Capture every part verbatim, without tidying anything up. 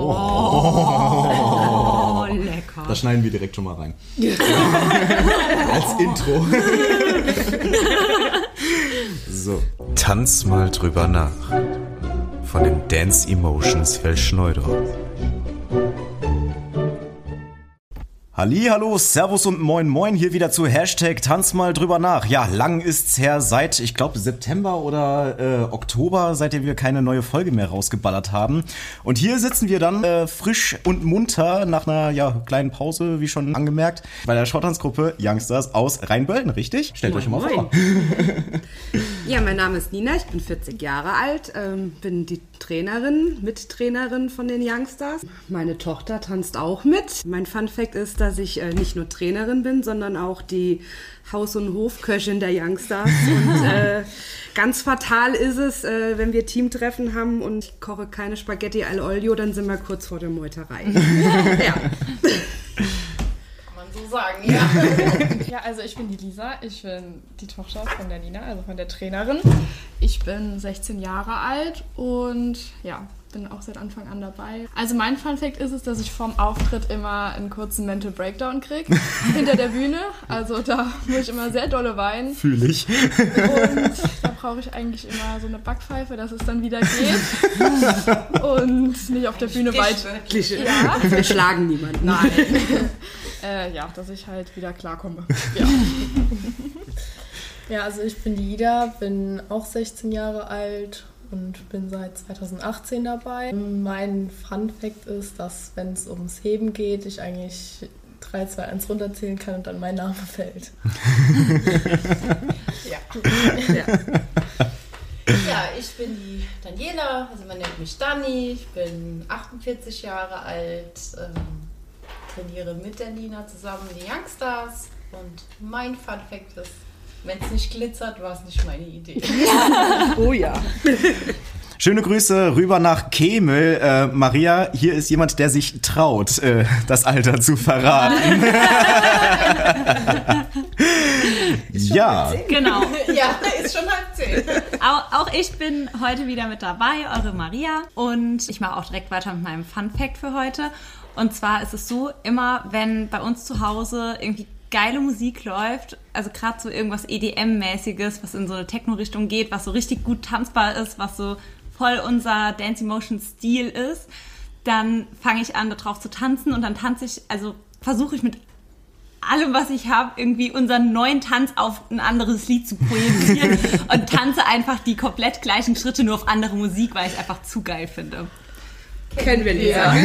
Oh, oh, lecker. Das schneiden wir direkt schon mal rein. Als Intro. So. Tanz mal drüber nach. Von den Dance Emotions Felschneudorf. Halli, hallo, servus und moin moin, hier wieder zu Hashtag Tanz mal drüber nach. Ja, lang ist's her, seit, ich glaube, September oder äh, Oktober, seitdem wir keine neue Folge mehr rausgeballert haben. Und hier sitzen wir dann äh, frisch und munter nach einer ja, kleinen Pause, wie schon angemerkt, bei der Showtanzgruppe Youngstars aus Rheinböllen, richtig? Stellt Moin, euch mal moin. vor. Ja, mein Name ist Nina, ich bin vierzig Jahre alt, ähm, bin die Trainerin, Mittrainerin von den Youngstars. Meine Tochter tanzt auch mit. Mein Funfact ist, dass ich äh, nicht nur Trainerin bin, sondern auch die Haus- und Hofköchin der Youngstars. Und äh, ganz fatal ist es, äh, wenn wir Teamtreffen haben und ich koche keine Spaghetti al Olio, dann sind wir kurz vor der Meuterei. Ja. So sagen, ja. Ja, also ich bin die Lisa, ich bin die Tochter von der Nina, also von der Trainerin. Ich bin sechzehn Jahre alt und ja, bin auch seit Anfang an dabei. Also mein Funfact ist es, dass ich vorm Auftritt immer einen kurzen Mental Breakdown kriege, hinter der Bühne. Also da muss ich immer sehr dolle weinen. Fühl ich. Und da brauche ich eigentlich immer so eine Backpfeife, dass es dann wieder geht. Und nicht auf der Bühne weit. Ja. Wir schlagen niemanden. Nein. Äh, ja, dass ich halt wieder klarkomme. Ja. Ja, also ich bin die Ida, bin auch sechzehn Jahre alt und bin seit zweitausendachtzehn dabei. Mein Funfact ist, dass wenn es ums Heben geht, ich eigentlich drei, zwei, eins runterzählen kann und dann mein Name fällt. Ja. Ja. Ja, ich bin die Daniela, also man nennt mich Dani, ich bin achtundvierzig Jahre alt, ähm, trainiere mit der Nina zusammen die Youngstars und mein Funfact ist, wenn es nicht glitzert, war es nicht meine Idee. Oh ja. Schöne Grüße rüber nach Kemel. Äh, Maria, hier ist jemand, der sich traut, äh, das Alter zu verraten. Ja. Genau. Ja, ist schon halb zehn. Auch, auch ich bin heute wieder mit dabei, eure Maria. Und ich mache auch direkt weiter mit meinem Fun-Fact für heute. Und zwar ist es so, immer wenn bei uns zu Hause irgendwie geile Musik läuft, also gerade so irgendwas E D M-mäßiges, was in so eine Techno-Richtung geht, was so richtig gut tanzbar ist, was so voll unser Dance Emotion Stil ist, dann fange ich an, darauf zu tanzen und dann tanze ich, also versuche ich mit allem, was ich habe, irgendwie unseren neuen Tanz auf ein anderes Lied zu projizieren und tanze einfach die komplett gleichen Schritte, nur auf andere Musik, weil ich es einfach zu geil finde. Kennen wir nicht. Ja.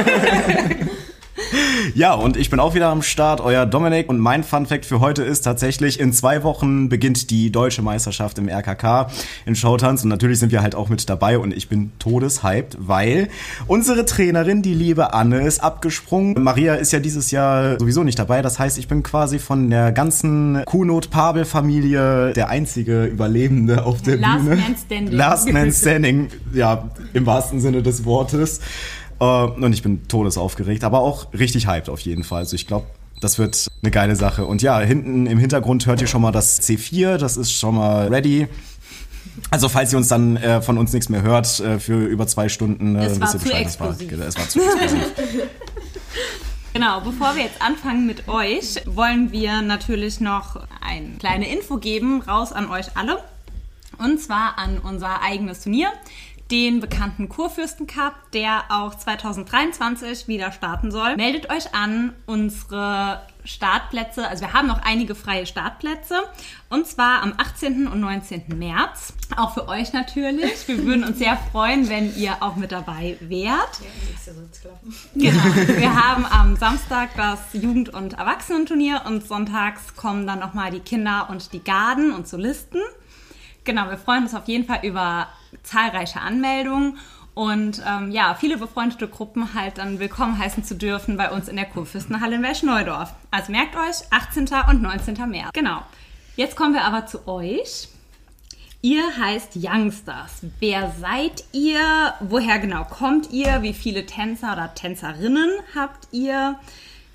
Ja, und ich bin auch wieder am Start, euer Dominik. Und mein Funfact für heute ist tatsächlich, in zwei Wochen beginnt die deutsche Meisterschaft im R K K in Showtanz. Und natürlich sind wir halt auch mit dabei und ich bin todeshyped, weil unsere Trainerin, die liebe Anne, ist abgesprungen. Maria ist ja dieses Jahr sowieso nicht dabei. Das heißt, ich bin quasi von der ganzen Kunot-Pabel-Familie der einzige Überlebende auf der Last Bühne. Man Standing. Last Man Standing, ja, im wahrsten Sinne des Wortes. Und ich bin todesaufgeregt, aber auch richtig hyped auf jeden Fall. Also ich glaube, das wird eine geile Sache. Und ja, hinten im Hintergrund hört ihr schon mal das C vier, das ist schon mal ready. Also falls ihr uns dann äh, von uns nichts mehr hört äh, für über zwei Stunden, äh, Es war wisst ihr zu Bescheid. explosiv. Das war, es war zu explosiv. Genau, bevor wir jetzt anfangen mit euch, wollen wir natürlich noch eine kleine Info geben, raus an euch alle. Und zwar an unser eigenes Turnier, den bekannten Kurfürsten Cup, der auch zwanzig dreiundzwanzig wieder starten soll. Meldet euch an, unsere Startplätze, also wir haben noch einige freie Startplätze, und zwar am achtzehnten und neunzehnten März. Auch für euch natürlich. Wir würden uns sehr freuen, wenn ihr auch mit dabei wärt. Genau. Wir haben am Samstag das Jugend- und Erwachsenenturnier und sonntags kommen dann nochmal die Kinder und die Garden und Solisten. Genau, wir freuen uns auf jeden Fall über zahlreiche Anmeldungen und ähm, ja, viele befreundete Gruppen halt dann willkommen heißen zu dürfen bei uns in der Kurfürstenhalle in Welschneudorf. Also merkt euch, achtzehnten und neunzehnten März. Genau. Jetzt kommen wir aber zu euch. Ihr heißt Youngstars. Wer seid ihr? Woher genau kommt ihr? Wie viele Tänzer oder Tänzerinnen habt ihr?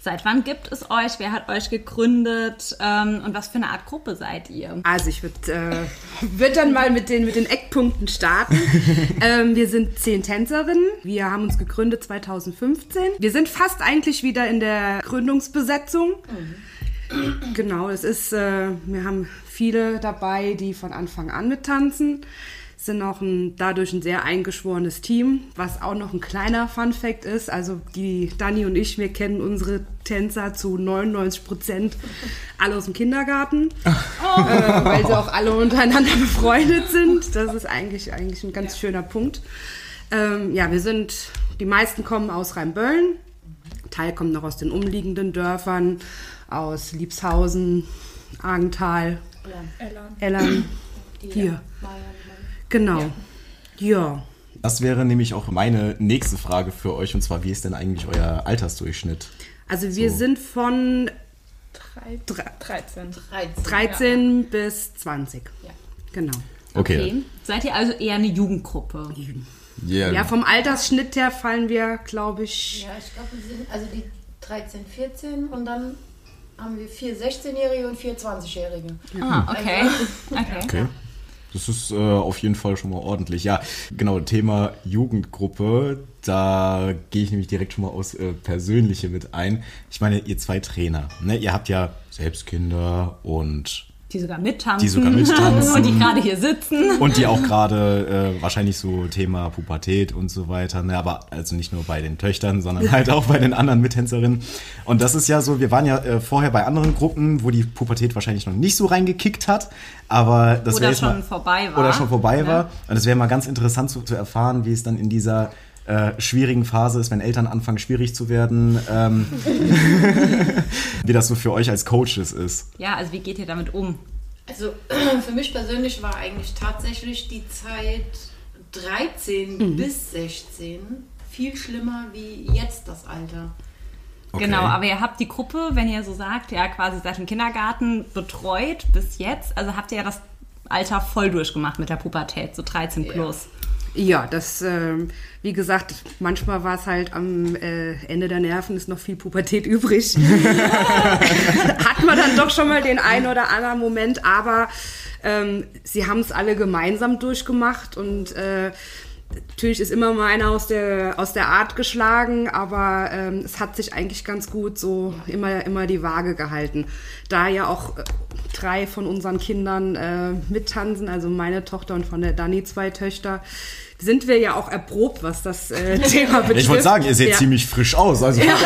Seit wann gibt es euch? Wer hat euch gegründet? Ähm, und was für eine Art Gruppe seid ihr? Also ich würde äh, würd dann mal mit den, mit den Eckpunkten starten. ähm, wir sind zehn Tänzerinnen. Wir haben uns gegründet zweitausendfünfzehn. Wir sind fast eigentlich wieder in der Gründungsbesetzung. Mhm. Genau, es ist, äh, wir haben viele dabei, die von Anfang an mittanzen. Sind auch ein, dadurch ein sehr eingeschworenes Team, was auch noch ein kleiner Funfact ist. Also die Dani und ich, wir kennen unsere Tänzer zu neunundneunzig Prozent alle aus dem Kindergarten, oh. äh, weil sie auch alle untereinander befreundet sind. Das ist eigentlich, eigentlich ein ganz ja. schöner Punkt. Ähm, ja, wir sind, die meisten kommen aus Rheinböllen, ein Teil kommt noch aus den umliegenden Dörfern, aus Liebshausen, Argenthal, Ellern, Ellern. Hier. Genau, ja. ja. Das wäre nämlich auch meine nächste Frage für euch, und zwar, wie ist denn eigentlich euer Altersdurchschnitt? Also wir so. sind von dreizehn, dreizehn ja. bis zwanzig. Ja. Genau. Okay. okay. Seid ihr also eher eine Jugendgruppe? Yeah. Ja, vom Altersschnitt her fallen wir, glaube ich... Ja, ich glaube, wir sind also die dreizehn, vierzehn und dann haben wir vier sechzehnjährige und vier zwanzigjährige. Ah, okay. Also, okay. okay. Das ist äh, auf jeden Fall schon mal ordentlich. Ja, genau, Thema Jugendgruppe, da gehe ich nämlich direkt schon mal aus äh, Persönliche mit ein. Ich meine, ihr zwei Trainer, ne? Ihr habt ja selbst Kinder und... Die sogar mittanzen. Die sogar mittanzen. Und die gerade hier sitzen. Und die auch gerade äh, wahrscheinlich so Thema Pubertät und so weiter. Ne? Aber also nicht nur bei den Töchtern, sondern halt auch bei den anderen Mittänzerinnen. Und das ist ja so, wir waren ja äh, vorher bei anderen Gruppen, wo die Pubertät wahrscheinlich noch nicht so reingekickt hat. Aber das oder schon mal, vorbei war. Oder schon vorbei ja. war. Und es wäre mal ganz interessant zu, zu erfahren, wie es dann in dieser Äh, schwierigen Phase ist, wenn Eltern anfangen, schwierig zu werden, ähm, wie das so für euch als Coaches ist. Ja, also wie geht ihr damit um? Also für mich persönlich war eigentlich tatsächlich die Zeit dreizehn mhm. bis sechzehn viel schlimmer wie jetzt das Alter. Okay. Genau, aber ihr habt die Gruppe, wenn ihr so sagt, ja quasi seit dem Kindergarten betreut bis jetzt, also habt ihr ja das Alter voll durchgemacht mit der Pubertät, so dreizehn plus. Ja. Ja, das, äh, wie gesagt, manchmal war es halt am äh, Ende der Nerven ist noch viel Pubertät übrig. Hat man dann doch schon mal den einen oder anderen Moment, aber ähm, sie haben es alle gemeinsam durchgemacht und äh, natürlich ist immer mal einer aus der, aus der Art geschlagen, aber ähm, es hat sich eigentlich ganz gut so immer, immer die Waage gehalten. Da ja auch äh, drei von unseren Kindern äh, mittanzen, also meine Tochter und von der Dani zwei Töchter, sind wir ja auch erprobt, was das äh, Thema betrifft. Ich wollte sagen, ihr seht ja. ziemlich frisch aus. Also ja.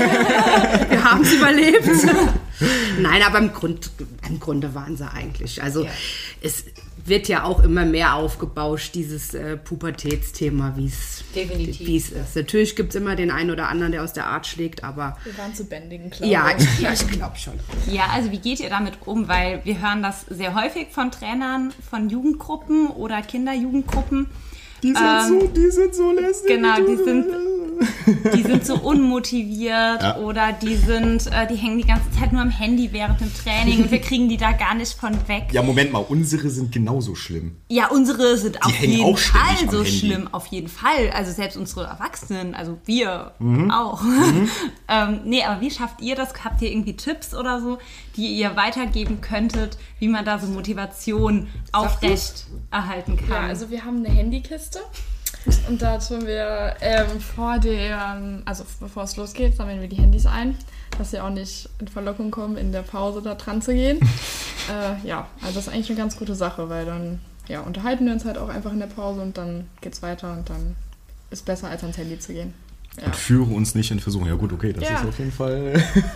Wir haben es überlebt. Nein, aber im, Grund, im Grunde waren sie eigentlich. Also ja. es wird ja auch immer mehr aufgebauscht, dieses äh, Pubertätsthema, wie es ist. Natürlich gibt es immer den einen oder anderen, der aus der Art schlägt, aber... Wir waren zu bändigen, glaube ja, ich. Ja, ich glaube schon. Ja, also wie geht ihr damit um? Weil wir hören das sehr häufig von Trainern von Jugendgruppen oder Kinderjugendgruppen. Die sind, ähm, so, die sind so lästig. Genau, die sind, die sind so unmotiviert ja. oder die sind, äh, die hängen die ganze Zeit nur am Handy während dem Training und wir kriegen die da gar nicht von weg. Ja, Moment mal, unsere sind genauso schlimm. Ja, unsere sind die auf jeden auch Fall so schlimm, auf jeden Fall. Also selbst unsere Erwachsenen, also wir mhm. auch. Mhm. ähm, nee, aber wie schafft ihr das? Habt ihr irgendwie Tipps oder so, die ihr weitergeben könntet, wie man da so Motivation aufrecht erhalten kann? Ja, also wir haben eine Handykiste und da tun wir ähm, vor dem, also bevor es losgeht, sammeln wir die Handys ein, dass sie auch nicht in Verlockung kommen, in der Pause da dran zu gehen. äh, ja, also das ist eigentlich eine ganz gute Sache, weil dann ja, unterhalten wir uns halt auch einfach in der Pause und dann geht's weiter und dann ist besser, als ans Handy zu gehen. Ja. Und führe uns nicht in Versuchung. Ja gut, okay, das ja. ist auf jeden Fall,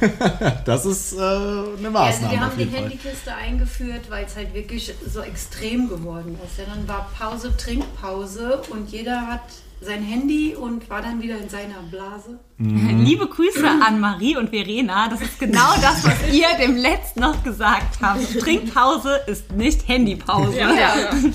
das ist äh, eine Maßnahme. Ja, also wir haben auf die jeden Handykiste Fall. eingeführt, weil es halt wirklich so extrem geworden ist. Ja, dann war Pause, Trinkpause und jeder hat sein Handy und war dann wieder in seiner Blase. Mhm. Liebe Grüße an Marie und Verena. Das ist genau das, was ihr dem letzten noch gesagt habt. Trinkpause ist nicht Handypause. Ja, ja. Und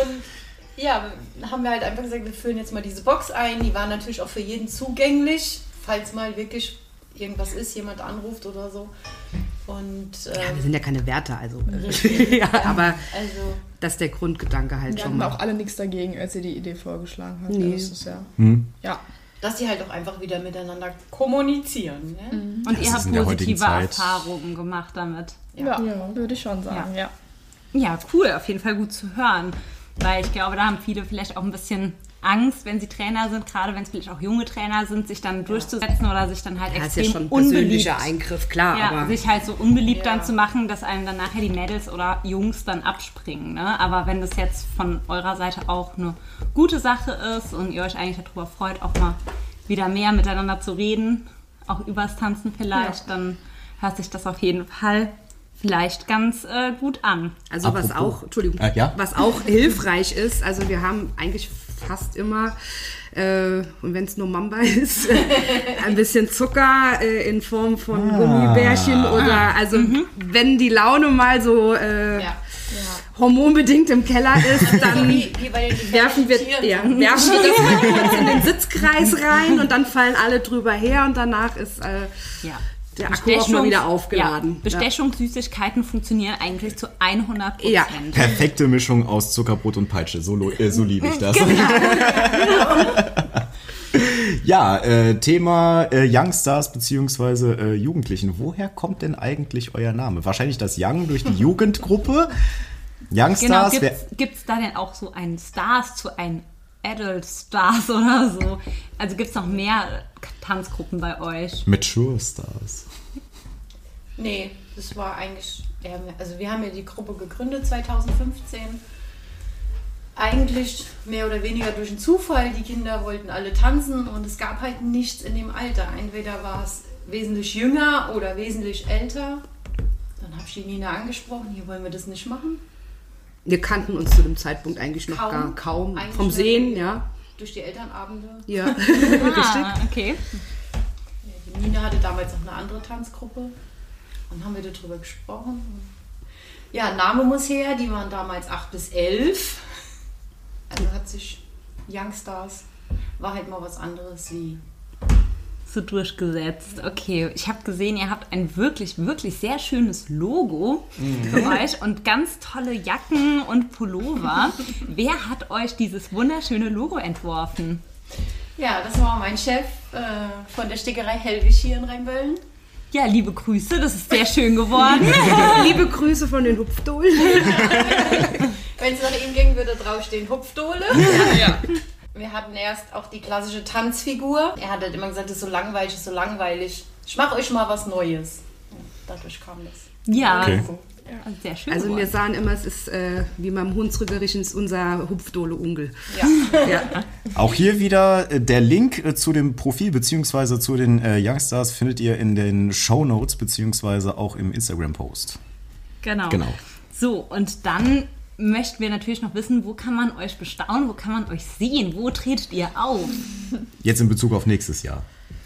ja, haben wir halt einfach gesagt, wir füllen jetzt mal diese Box ein. Die war natürlich auch für jeden zugänglich, falls mal wirklich irgendwas ist, jemand anruft oder so. Und, ähm, ja, wir sind ja keine Wärter, also. ja, aber also, das ist der Grundgedanke halt wir schon hatten mal. auch alle nichts dagegen, als sie die Idee vorgeschlagen hat. Nee. Das ist ja, hm. ja. dass die halt auch einfach wieder miteinander kommunizieren. Ne? Mhm. Und das ihr habt positive Erfahrungen gemacht damit. Ja, ja, würde ich schon sagen, ja. ja. Ja, cool, auf jeden Fall gut zu hören. Weil ich glaube, da haben viele vielleicht auch ein bisschen Angst, wenn sie Trainer sind, gerade wenn es vielleicht auch junge Trainer sind, sich dann durchzusetzen oder sich dann halt Ja, extrem ist ja schon ein unbeliebt, persönlicher Eingriff, klar. ja, aber sich halt so unbeliebt Ja. dann zu machen, dass einem dann nachher die Mädels oder Jungs dann abspringen. Ne? Aber wenn das jetzt von eurer Seite auch eine gute Sache ist und ihr euch eigentlich darüber freut, auch mal wieder mehr miteinander zu reden, auch übers Tanzen vielleicht, ja. dann hört sich das auf jeden Fall vielleicht ganz äh, gut an. Also was Apropos. auch, Entschuldigung, Äh, ja? was auch hilfreich ist, also wir haben eigentlich fast immer, äh, und wenn es nur Mamba ist, ein bisschen Zucker äh, in Form von Ah. Gummibärchen oder, also wenn die Laune mal so äh, Ja. hormonbedingt im Keller ist, dann Wie, wie bei den werfen wir, Tieren. ja, werfen wir das mal kurz in den Sitzkreis rein und dann fallen alle drüber her und danach ist äh, Ja. der Akku auch mal wieder aufgeladen. Ja, Bestechungssüßigkeiten funktionieren eigentlich zu hundert Prozent. Ja. Perfekte Mischung aus Zuckerbrot und Peitsche, so, lo- äh, so liebe ich das. Ja, äh, Thema äh, Youngstars bzw. Äh, Jugendlichen. Woher kommt denn eigentlich euer Name? Wahrscheinlich das Young durch die Jugendgruppe. Genau, Youngstars, wer, gibt es da denn auch so einen Stars zu einem Adult Stars oder so? Also gibt es noch mehr Tanzgruppen bei euch? Mature Stars. Nee, das war eigentlich, ja, also wir haben ja die Gruppe gegründet zweitausendfünfzehn. Eigentlich mehr oder weniger durch einen Zufall. Die Kinder wollten alle tanzen und es gab halt nichts in dem Alter. Entweder war es wesentlich jünger oder wesentlich älter. Dann habe ich die Nina angesprochen, hier wollen wir das nicht machen. Wir kannten uns zu dem Zeitpunkt eigentlich noch Kaum. gar kaum. Eigentlich Vom nur Sehen, durch- ja. Durch die Elternabende. Ja. Ah, okay. Die Nina hatte damals noch eine andere Tanzgruppe. Dann haben wir darüber gesprochen. Ja, Name muss her, die waren damals acht bis elf. Also hat sich Youngstars, war halt mal was anderes wie. So durchgesetzt. Okay, ich habe gesehen, ihr habt ein wirklich, wirklich sehr schönes Logo für euch und ganz tolle Jacken und Pullover. Wer hat euch dieses wunderschöne Logo entworfen? Ja, das war mein Chef äh, von der Stickerei Hellwig hier in Rheinböllen. Ja, liebe Grüße, das ist sehr schön geworden. Liebe Grüße von den Hupfdohlen. Wenn es nach ihm ging, würde draufstehen Hupfdohle. Ja. Wir hatten erst auch die klassische Tanzfigur. Er hat halt immer gesagt, das ist so langweilig, das ist so langweilig. Ich mache euch mal was Neues. Ja, dadurch kam das. Ja, Okay. also sehr schön Also wir geworden. sahen immer, es ist äh, wie beim Hunsrückerischen ist unser Hupfdohle-Ungel. Ja. Ja. Auch hier wieder äh, der Link äh, zu dem Profil bzw. zu den äh, Youngstars findet ihr in den Shownotes bzw. auch im Instagram-Post. Genau. Genau. So, und dann möchten wir natürlich noch wissen, wo kann man euch bestaunen, wo kann man euch sehen, wo tretet ihr auf? Jetzt in Bezug auf nächstes Jahr.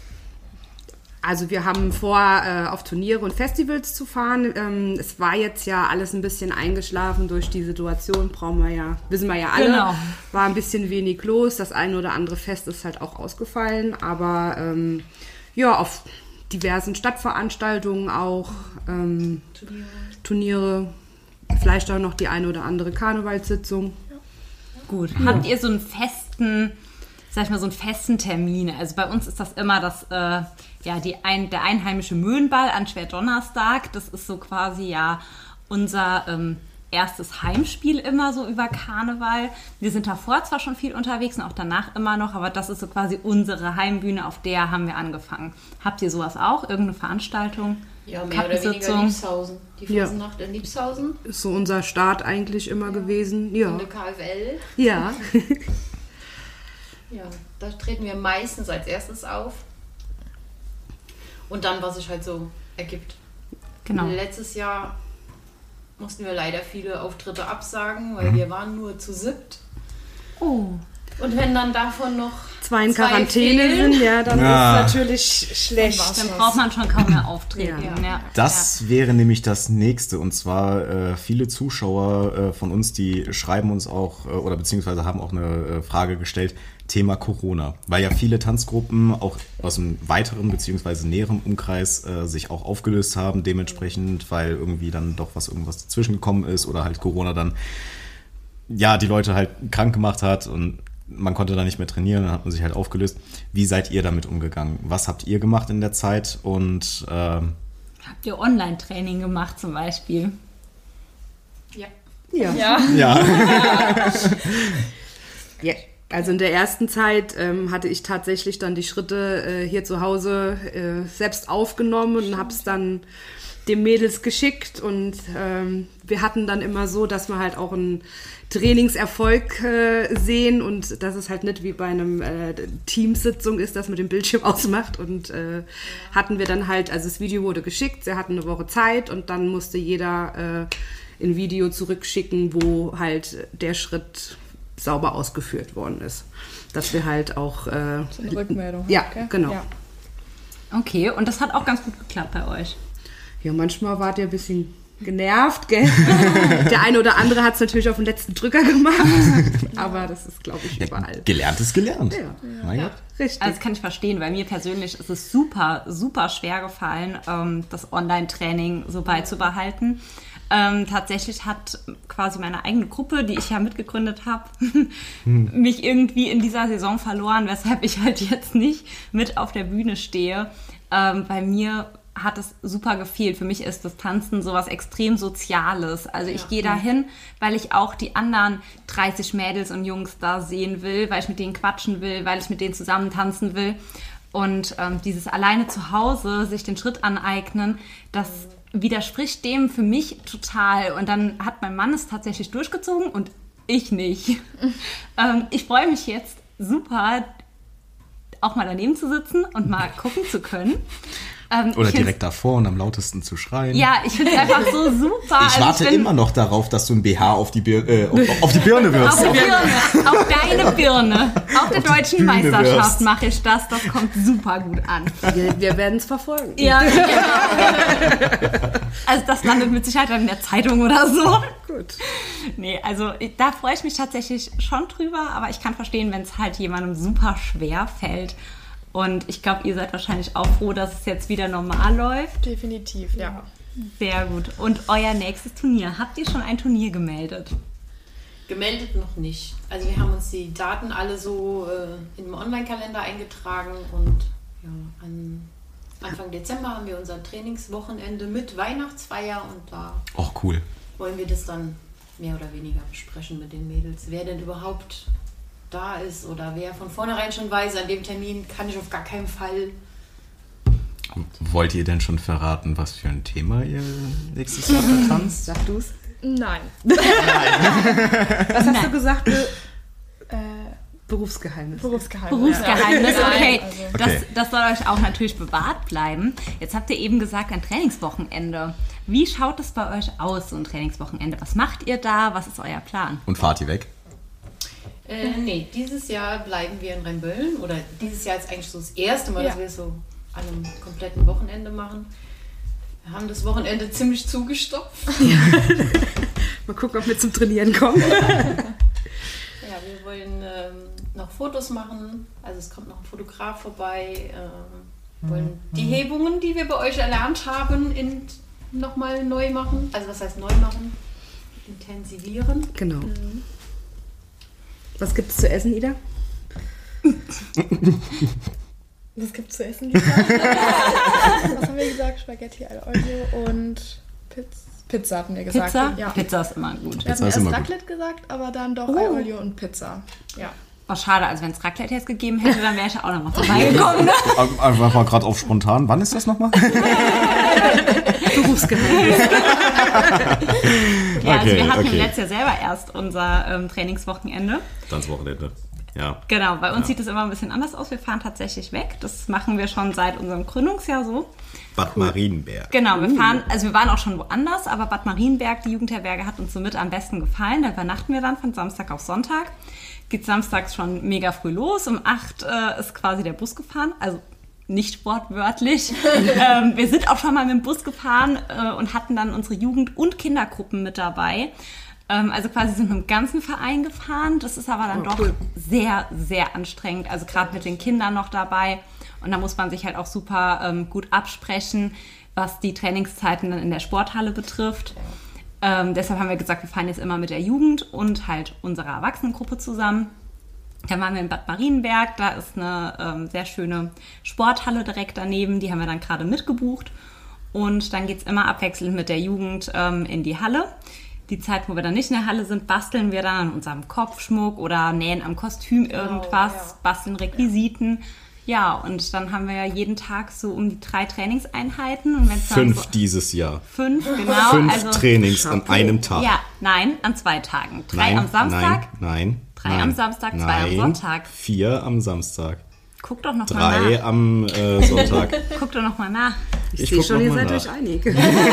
Also wir haben vor, äh, auf Turniere und Festivals zu fahren. Ähm, es war jetzt ja alles ein bisschen eingeschlafen durch die Situation, brauchen wir ja, wissen wir ja alle. Genau. War ein bisschen wenig los. Das eine oder andere Fest ist halt auch ausgefallen. Aber ähm, ja, auf diversen Stadtveranstaltungen auch, ähm, Turniere. Turniere, vielleicht auch noch die eine oder andere Karnevalssitzung. Gut. Habt ihr so einen festen, sag ich mal, so einen festen Termin? Also bei uns ist das immer das, äh, ja, die ein, der einheimische Möhnball an Schwerdonnerstag. Das ist so quasi ja unser ähm, erstes Heimspiel immer so über Karneval. Wir sind davor zwar schon viel unterwegs und auch danach immer noch, aber das ist so quasi unsere Heimbühne, auf der haben wir angefangen. Habt ihr sowas auch? Irgendeine Veranstaltung? Ja, mehr oder weniger Kappensitzung? Liebshausen. Die Ja. Fürstennacht in Liebshausen. Ist so unser Start eigentlich immer gewesen. Ja. Und der K F L. Ja. Ja, da treten wir meistens als erstes auf. Und dann, was sich halt so ergibt. Genau. Letztes Jahr mussten wir leider viele Auftritte absagen, weil wir waren nur zu siebt. Oh. Und wenn dann davon noch Zwei in zwei Quarantäne fehlen, sind, ja, dann Ja. ist natürlich schlecht. Dann braucht man schon kaum mehr auftreten. Ja. Ja. Das wäre nämlich das nächste und zwar äh, viele Zuschauer äh, von uns, die schreiben uns auch äh, oder beziehungsweise haben auch eine äh, Frage gestellt, Thema Corona, weil ja viele Tanzgruppen auch aus einem weiteren beziehungsweise näheren Umkreis äh, sich auch aufgelöst haben, dementsprechend, weil irgendwie dann doch was irgendwas dazwischen gekommen ist oder halt Corona dann ja die Leute halt krank gemacht hat und man konnte da nicht mehr trainieren, dann hat man sich halt aufgelöst. Wie seid ihr damit umgegangen? Was habt ihr gemacht in der Zeit? Und ähm, habt ihr Online-Training gemacht zum Beispiel? Ja. Ja. Ja. ja. Ja. Also in der ersten Zeit ähm, hatte ich tatsächlich dann die Schritte äh, hier zu Hause äh, selbst aufgenommen und habe es dann den Mädels geschickt. Und ähm, wir hatten dann immer so, dass wir halt auch einen Trainingserfolg äh, sehen und dass es halt nicht wie bei einem äh, Teamsitzung ist, dass man den Bildschirm ausmacht. Und äh, ja. hatten wir dann halt, also das Video wurde geschickt, sie hatten eine Woche Zeit und dann musste jeder äh, ein Video zurückschicken, wo halt der Schritt sauber ausgeführt worden ist. Dass wir halt auch... Äh, so eine Rückmeldung. Ja, hat, gell? genau. Ja. Okay, und das hat auch ganz gut geklappt bei euch. Ja, manchmal wart ihr ein bisschen genervt, gell? Der eine oder andere hat es natürlich auf den letzten Drücker gemacht. Aber das ist, glaube ich, überall. Ja, gelernt ist gelernt. Ja, Mein ja. Gott. Richtig. Also das kann ich verstehen, weil mir persönlich ist es super, super schwer gefallen, ähm, das Online-Training so beizubehalten. Ähm, tatsächlich hat quasi meine eigene Gruppe, die ich ja mitgegründet habe, hm. mich irgendwie in dieser Saison verloren, weshalb ich halt jetzt nicht mit auf der Bühne stehe. Ähm, bei mir hat es super gefehlt. Für mich ist das Tanzen sowas extrem Soziales. Also ich ja. gehe dahin, weil ich auch die anderen dreißig Mädels und Jungs da sehen will, weil ich mit denen quatschen will, weil ich mit denen zusammen tanzen will. Und ähm, dieses alleine zu Hause, sich den Schritt aneignen, das widerspricht dem für mich total. Und dann hat mein Mann es tatsächlich durchgezogen und ich nicht. ähm, ich freue mich jetzt super, auch mal daneben zu sitzen und mal gucken zu können. Ähm, Oder direkt davor und am lautesten zu schreien. Ja, ich finde es einfach so super. Ich warte also ich bin, immer noch darauf, dass du ein B H auf die, Bir- äh, auf, auf die Birne wirst. Auf die Birne, auf deine Birne. Auf der deutschen Bühne Meisterschaft wirst. mache ich das. Das kommt super gut an. Wir, wir werden es verfolgen. Ja, genau. Also das landet mit Sicherheit dann in der Zeitung oder so. Gut. Nee, also ich, da freue ich mich tatsächlich schon drüber, aber ich kann verstehen, wenn es halt jemandem super schwer fällt. Und ich glaube, ihr seid wahrscheinlich auch froh, dass es jetzt wieder normal läuft. Definitiv, ja. Sehr gut. Und euer nächstes Turnier, habt ihr schon ein Turnier gemeldet? Gemeldet noch nicht. Also wir haben uns die Daten alle so äh, in den Online-Kalender eingetragen und ja, an Anfang Dezember haben wir unser Trainingswochenende mit Weihnachtsfeier und da Oh, cool. wollen wir das dann mehr oder weniger besprechen mit den Mädels. Wer denn überhaupt da ist oder wer von vornherein schon weiß, an dem Termin kann ich auf gar keinen Fall. Wollt ihr denn schon verraten, was für ein Thema ihr nächstes Jahr vertanzt? Sag du's. Nein. Was hast Nein. du gesagt? Be- Äh, Berufsgeheimnis. Berufsgeheimnis. Berufsgeheimnis, Ja. okay. Also, Das, Okay. das soll euch auch natürlich bewahrt bleiben. Jetzt habt ihr eben gesagt, ein Trainingswochenende. Wie schaut es bei euch aus, so ein Trainingswochenende? Was macht ihr da? Was ist euer Plan? Und fahrt ihr weg? Äh, nee, dieses Jahr bleiben wir in Rheinböllen oder dieses Jahr ist eigentlich so das erste Mal, Ja. dass wir es so an einem kompletten Wochenende machen. Wir haben das Wochenende ziemlich zugestopft. Mal gucken, ob wir zum Trainieren kommen. Ja, wir wollen ähm, noch Fotos machen. Also es kommt noch ein Fotograf vorbei. Ähm, wollen die Hebungen, die wir bei euch erlernt haben, in, nochmal neu machen. Also was heißt neu machen? Intensivieren. Genau. Was gibt's zu essen, Ida? was gibt's zu essen? Was haben wir gesagt? Spaghetti al olio und Pizza. Pizza hatten wir gesagt. Pizza? Ja. Pizza ist immer gut. Wir Pizza hatten ist erst immer gut. Raclette gesagt, aber dann doch Oh. al olio und Pizza. Ja. Oh, schade, also wenn es Raclette jetzt gegeben hätte, dann wäre ich ja auch noch mal vorbeigekommen. Ne? Einfach mal gerade auf spontan. Wann ist das nochmal? Berufsgeheimnis. Ja, also Okay, wir hatten okay. letztes Jahr selber erst unser ähm, Trainingswochenende. Dann Wochenende. Ja. Genau, bei uns Ja. sieht es immer ein bisschen anders aus. Wir fahren tatsächlich weg. Das machen wir schon seit unserem Gründungsjahr so. Bad Marienberg. Genau, wir fahren, also wir waren auch schon woanders, aber Bad Marienberg, die Jugendherberge, hat uns somit am besten gefallen. Da übernachten wir dann von Samstag auf Sonntag. Geht samstags schon mega früh los. Um acht äh, ist quasi der Bus gefahren, also nicht wortwörtlich. ähm, wir sind auch schon mal mit dem Bus gefahren äh, und hatten dann unsere Jugend- und Kindergruppen mit dabei. Ähm, also quasi sind wir mit dem ganzen Verein gefahren. Das ist aber dann Oh, doch cool. sehr, sehr anstrengend. Also gerade mit den Kindern noch dabei. Und da muss man sich halt auch super ähm, gut absprechen, was die Trainingszeiten dann in der Sporthalle betrifft. Ähm, deshalb haben wir gesagt, wir fahren jetzt immer mit der Jugend und halt unserer Erwachsenengruppe zusammen. Dann waren wir in Bad Marienberg, da ist eine ähm, sehr schöne Sporthalle direkt daneben, die haben wir dann gerade mitgebucht. Und dann geht es immer abwechselnd mit der Jugend ähm, in die Halle. Die Zeit, wo wir dann nicht in der Halle sind, basteln wir dann an unserem Kopfschmuck oder nähen am Kostüm irgendwas, ja. basteln Requisiten. Ja, und dann haben wir ja jeden Tag so um die drei Trainingseinheiten. Und wenn's dann Fünf so, dieses Jahr. Fünf, genau. Fünf also, Trainings an einem Tag. Ja, nein, an zwei Tagen. Drei nein, am Samstag, Nein, nein. drei nein, am Samstag, zwei nein, am Sonntag. Vier am Samstag. Guck doch noch mal Drei nach. am äh, Sonntag. Guck doch noch mal nach. Ich, Ich sehe guck schon, noch ihr mal seid nach. euch einig.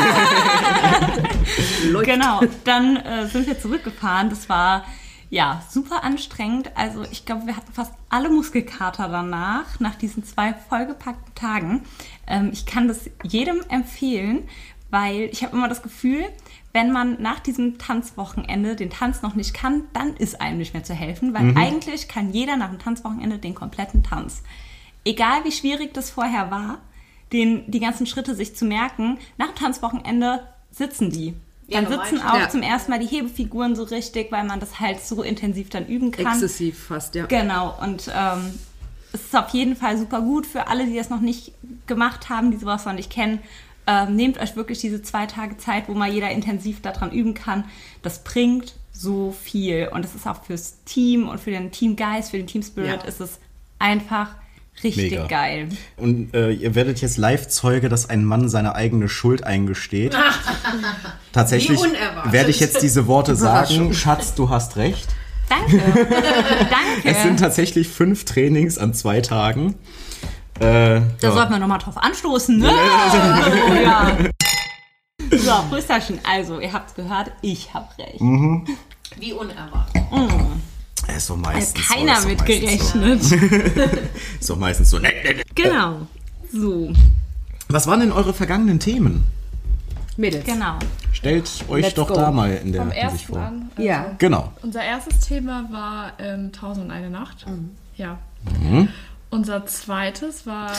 Genau, dann äh, sind wir zurückgefahren. Das war ja super anstrengend. Also ich glaube, wir hatten fast alle Muskelkater danach, nach diesen zwei vollgepackten Tagen. Ähm, ich kann das jedem empfehlen, weil ich habe immer das Gefühl, wenn man nach diesem Tanzwochenende den Tanz noch nicht kann, dann ist einem nicht mehr zu helfen, weil eigentlich kann jeder nach dem Tanzwochenende den kompletten Tanz. Egal wie schwierig das vorher war, den, die ganzen Schritte sich zu merken, nach dem Tanzwochenende sitzen die. Dann Ja, normal sitzen schon. auch Ja. zum ersten Mal die Hebefiguren so richtig, weil man das halt so intensiv dann üben kann. Exzessiv fast, ja. Genau, und ähm, es ist auf jeden Fall super gut für alle, die das noch nicht gemacht haben, die sowas noch nicht kennen. Ähm, nehmt euch wirklich diese zwei Tage Zeit, wo mal jeder intensiv daran üben kann. Das bringt so viel. Und es ist auch fürs Team und für den Teamgeist, für den Team Spirit Ja. ist es einfach richtig Mega. geil. Und äh, ihr werdet jetzt Live-Zeuge, dass ein Mann seine eigene Schuld eingesteht. Tatsächlich Wie unerwartet. werde ich jetzt diese Worte sagen. Schatz, du hast recht. Danke. Danke. Es sind tatsächlich fünf Trainings an zwei Tagen. Äh, Da ja. sollten wir nochmal drauf anstoßen, ne? Oh, ja. So, Prösterchen. Also, ihr habt's gehört, ich hab recht. Wie unerwartet. Äh, Ist doch meistens Keiner so, ist mit doch meistens gerechnet. So. Ist doch meistens so. Ne, ne, ne. Genau. So, Was waren denn eure vergangenen Themen? Mädels. genau. Stellt euch Let's doch go. da mal in der Vom Hinsicht ersten vor. an. Also Ja. Genau. Unser erstes Thema war ähm, Tausend und eine Nacht. Ja. Unser zweites war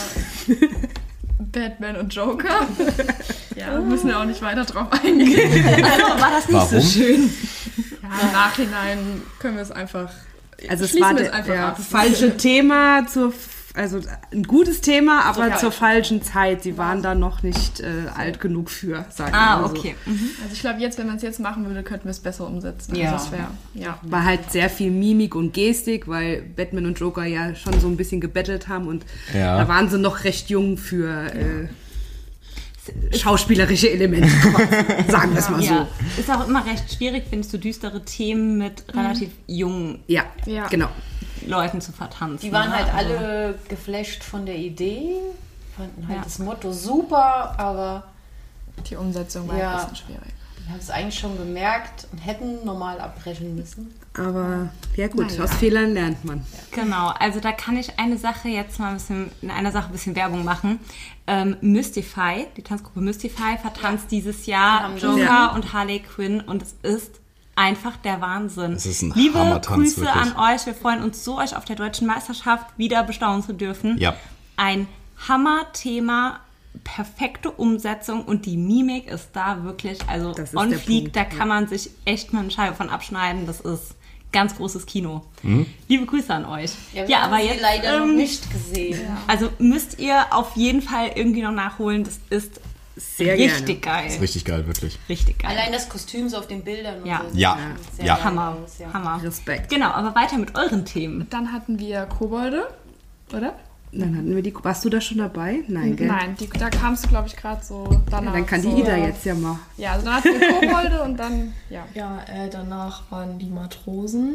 Batman und Joker. Ja, müssen wir auch nicht weiter drauf eingehen. Also, war das nicht Warum? so schön? Ja, im Nachhinein können wir es einfach. Also es schließen war wir es das einfach ja, ab. falsche Thema, zur, also ein gutes Thema, aber Zur zur falschen falschen Zeit. Sie waren da noch nicht äh, alt genug für, sagen wir Ah, mal so. okay. Mhm. Also ich glaube, jetzt, wenn man es jetzt machen würde, könnten wir es besser umsetzen. Ja. Also es wäre, ja. War halt sehr viel Mimik und Gestik, weil Batman und Joker ja schon so ein bisschen gebettelt haben und Ja. da waren sie noch recht jung für äh, schauspielerische Elemente, quasi, sagen wir es mal Ja, so. ist auch immer recht schwierig, finde ich, so düstere Themen mit relativ jungen Ja, Ja. genau. Leuten zu vertanzen. Die waren ne? halt Also, alle geflasht von der Idee, fanden halt Ja. das Motto super, aber Die Umsetzung war Ja. ein bisschen schwierig. wir haben es eigentlich schon gemerkt und hätten normal abbrechen müssen. Aber ja gut, Naja. aus Fehlern lernt man. Genau, also da kann ich eine Sache jetzt mal ein bisschen, in einer Sache ein bisschen Werbung machen. Ähm, Mystify, die Tanzgruppe Mystify, vertanzt dieses Jahr haben Joker Ja. und Harley Quinn und es ist einfach der Wahnsinn. Es ist ein Liebe Hammertanz, Grüße wirklich. an euch, wir freuen uns so, euch auf der Deutschen Meisterschaft wieder bestaunen zu dürfen. Ja. Ein Hammer-Thema, perfekte Umsetzung und die Mimik ist da wirklich, also Das ist on der fleek, Punkt, da ja. kann man sich echt mal eine Scheibe von abschneiden, das ist ganz großes Kino. Mhm. Liebe Grüße an euch. Ja, wir Ja, haben aber sie jetzt leider noch ähm, nicht gesehen. also müsst ihr auf jeden Fall irgendwie noch nachholen, das ist Sehr richtig gerne. geil. Ist richtig geil, wirklich. Richtig geil. Allein das Kostüm so auf den Bildern Ja. und so. Ja. sieht sehr Ja. geil Hammer, aus, ja. Hammer. Respekt. Genau, aber weiter mit euren Themen. Dann hatten wir Kobolde, oder? Dann hatten wir die. Warst du da schon dabei? Nein, gell? Nein, die, da kamst du, glaube ich, gerade so danach. Ja, dann kann die so, Ida ja. jetzt ja mal. Ja, also dann hatten wir Kobolde und dann, ja. Ja, äh, danach waren die Matrosen.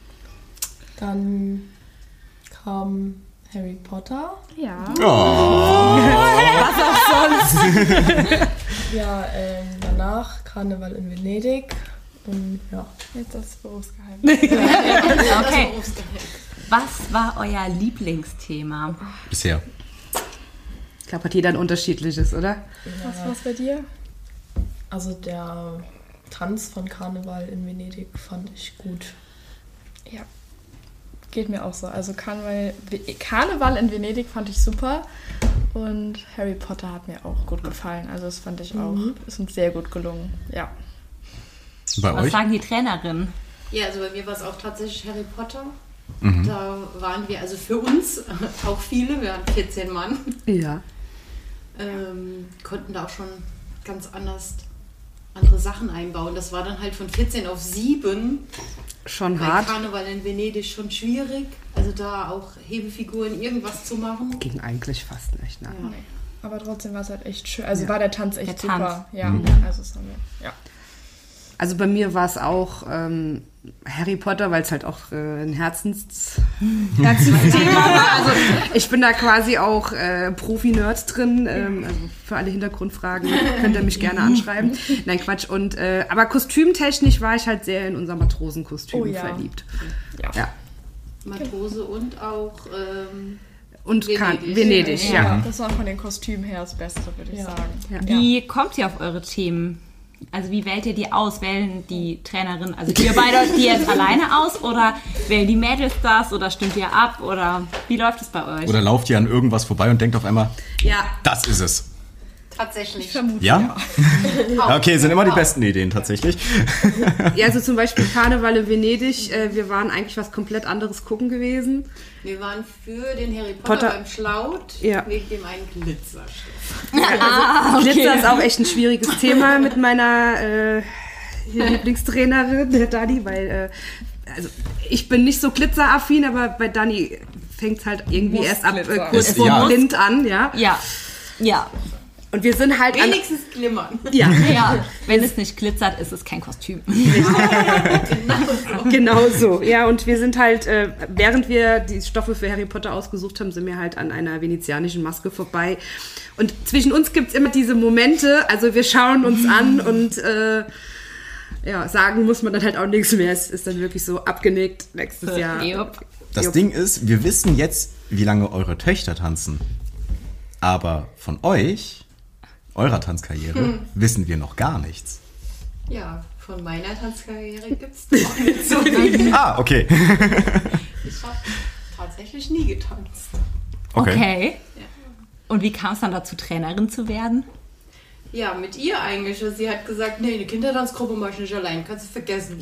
Dann kam Harry Potter. Ja. Ja, ähm, danach Karneval in Venedig. Und ja, Jetzt das Berufsgeheimnis. Okay. Was war euer Lieblingsthema? Bisher. Ich glaube, hat jeder ein unterschiedliches, oder? Was war's bei dir? also der Tanz von Karneval in Venedig fand ich gut. Ja, geht mir auch so. Also Karneval, Karneval in Venedig fand ich super und Harry Potter hat mir auch gut gefallen. Also das fand ich auch, ist uns sehr gut gelungen. Ja. Bei Was euch? sagen die Trainerinnen? Ja, also bei mir war es auch tatsächlich Harry Potter. Mhm. Da waren wir, also für uns auch viele, wir waren vierzehn Mann, Ja. ähm, konnten da auch schon ganz anders andere Sachen einbauen. Das war dann halt von vierzehn auf sieben. Schon Bei hart. Karneval in Venedig schon schwierig, also da auch Hebefiguren irgendwas zu machen. Ging eigentlich fast nicht, ne? Ja. Aber trotzdem war es halt echt schön. Also Ja. war der Tanz echt Der super. Tanz. Ja, also es haben wir, ja. Also bei mir war es auch ähm, Harry Potter, weil es halt auch äh, ein Herzens Herzensthema war. Also ich bin da quasi auch äh, Profi-Nerd drin. Ähm, also für alle Hintergrundfragen könnt ihr mich gerne anschreiben. Nein, Quatsch. Und, äh, aber kostümtechnisch war ich halt sehr in unser Matrosenkostüm Oh ja. verliebt. Ja. Ja. Matrose und auch ähm, Und Venedig, Venedig. Venedig ja. Ja, das war von den Kostümen her das Beste, würde ich Ja. sagen. Ja. Wie kommt ihr auf eure Themen? Also wie wählt ihr die aus? Wählen die Trainerin, also ihr beide die jetzt alleine aus oder wählen die Mädels das oder stimmt ihr ab oder wie läuft es bei euch? Oder lauft ihr an irgendwas vorbei und denkt auf einmal, Ja. das ist es. tatsächlich. Vermutlich. Ja? Auch. Okay, sind immer die Auch. besten Ideen tatsächlich. Ja, also zum Beispiel Karneval in Venedig. Äh, wir waren eigentlich was komplett anderes gucken gewesen. Wir waren für den Harry Potter, Potter. beim Schlaut Ja. wegen dem einen Glitzerstoff. Glitzer ist auch echt ein schwieriges Thema mit meiner äh, hier Lieblingstrainerin, der Dani, weil äh, also ich bin nicht so glitzeraffin, aber bei Dani fängt es halt irgendwie Muss erst ab äh, Glitzer. kurz Es- vor ja. Blind an, ja. Ja, ja, Und wir sind halt an, Wenigstens glimmern. ja, ja. Wenn es nicht glitzert, ist es kein Kostüm. genau so. Ja, und wir sind halt, äh, während wir die Stoffe für Harry Potter ausgesucht haben, sind wir halt an einer venezianischen Maske vorbei. Und zwischen uns gibt es immer diese Momente, also wir schauen uns an und äh, ja, sagen muss man dann halt auch nichts mehr. Es ist dann wirklich so abgenickt nächstes Jahr. Jupp. Das Jupp. Ding ist, wir wissen jetzt, wie lange eure Töchter tanzen. Aber von euch, eurer Tanzkarriere, wissen wir noch gar nichts. Ja, von meiner Tanzkarriere gibt es noch nicht so viel. Ah, okay. Ich habe tatsächlich nie getanzt. Okay. Okay. Und wie kam es dann dazu, Trainerin zu werden? Ja, mit ihr eigentlich. Sie hat gesagt, nee, eine Kindertanzgruppe mache ich nicht allein, kannst du vergessen.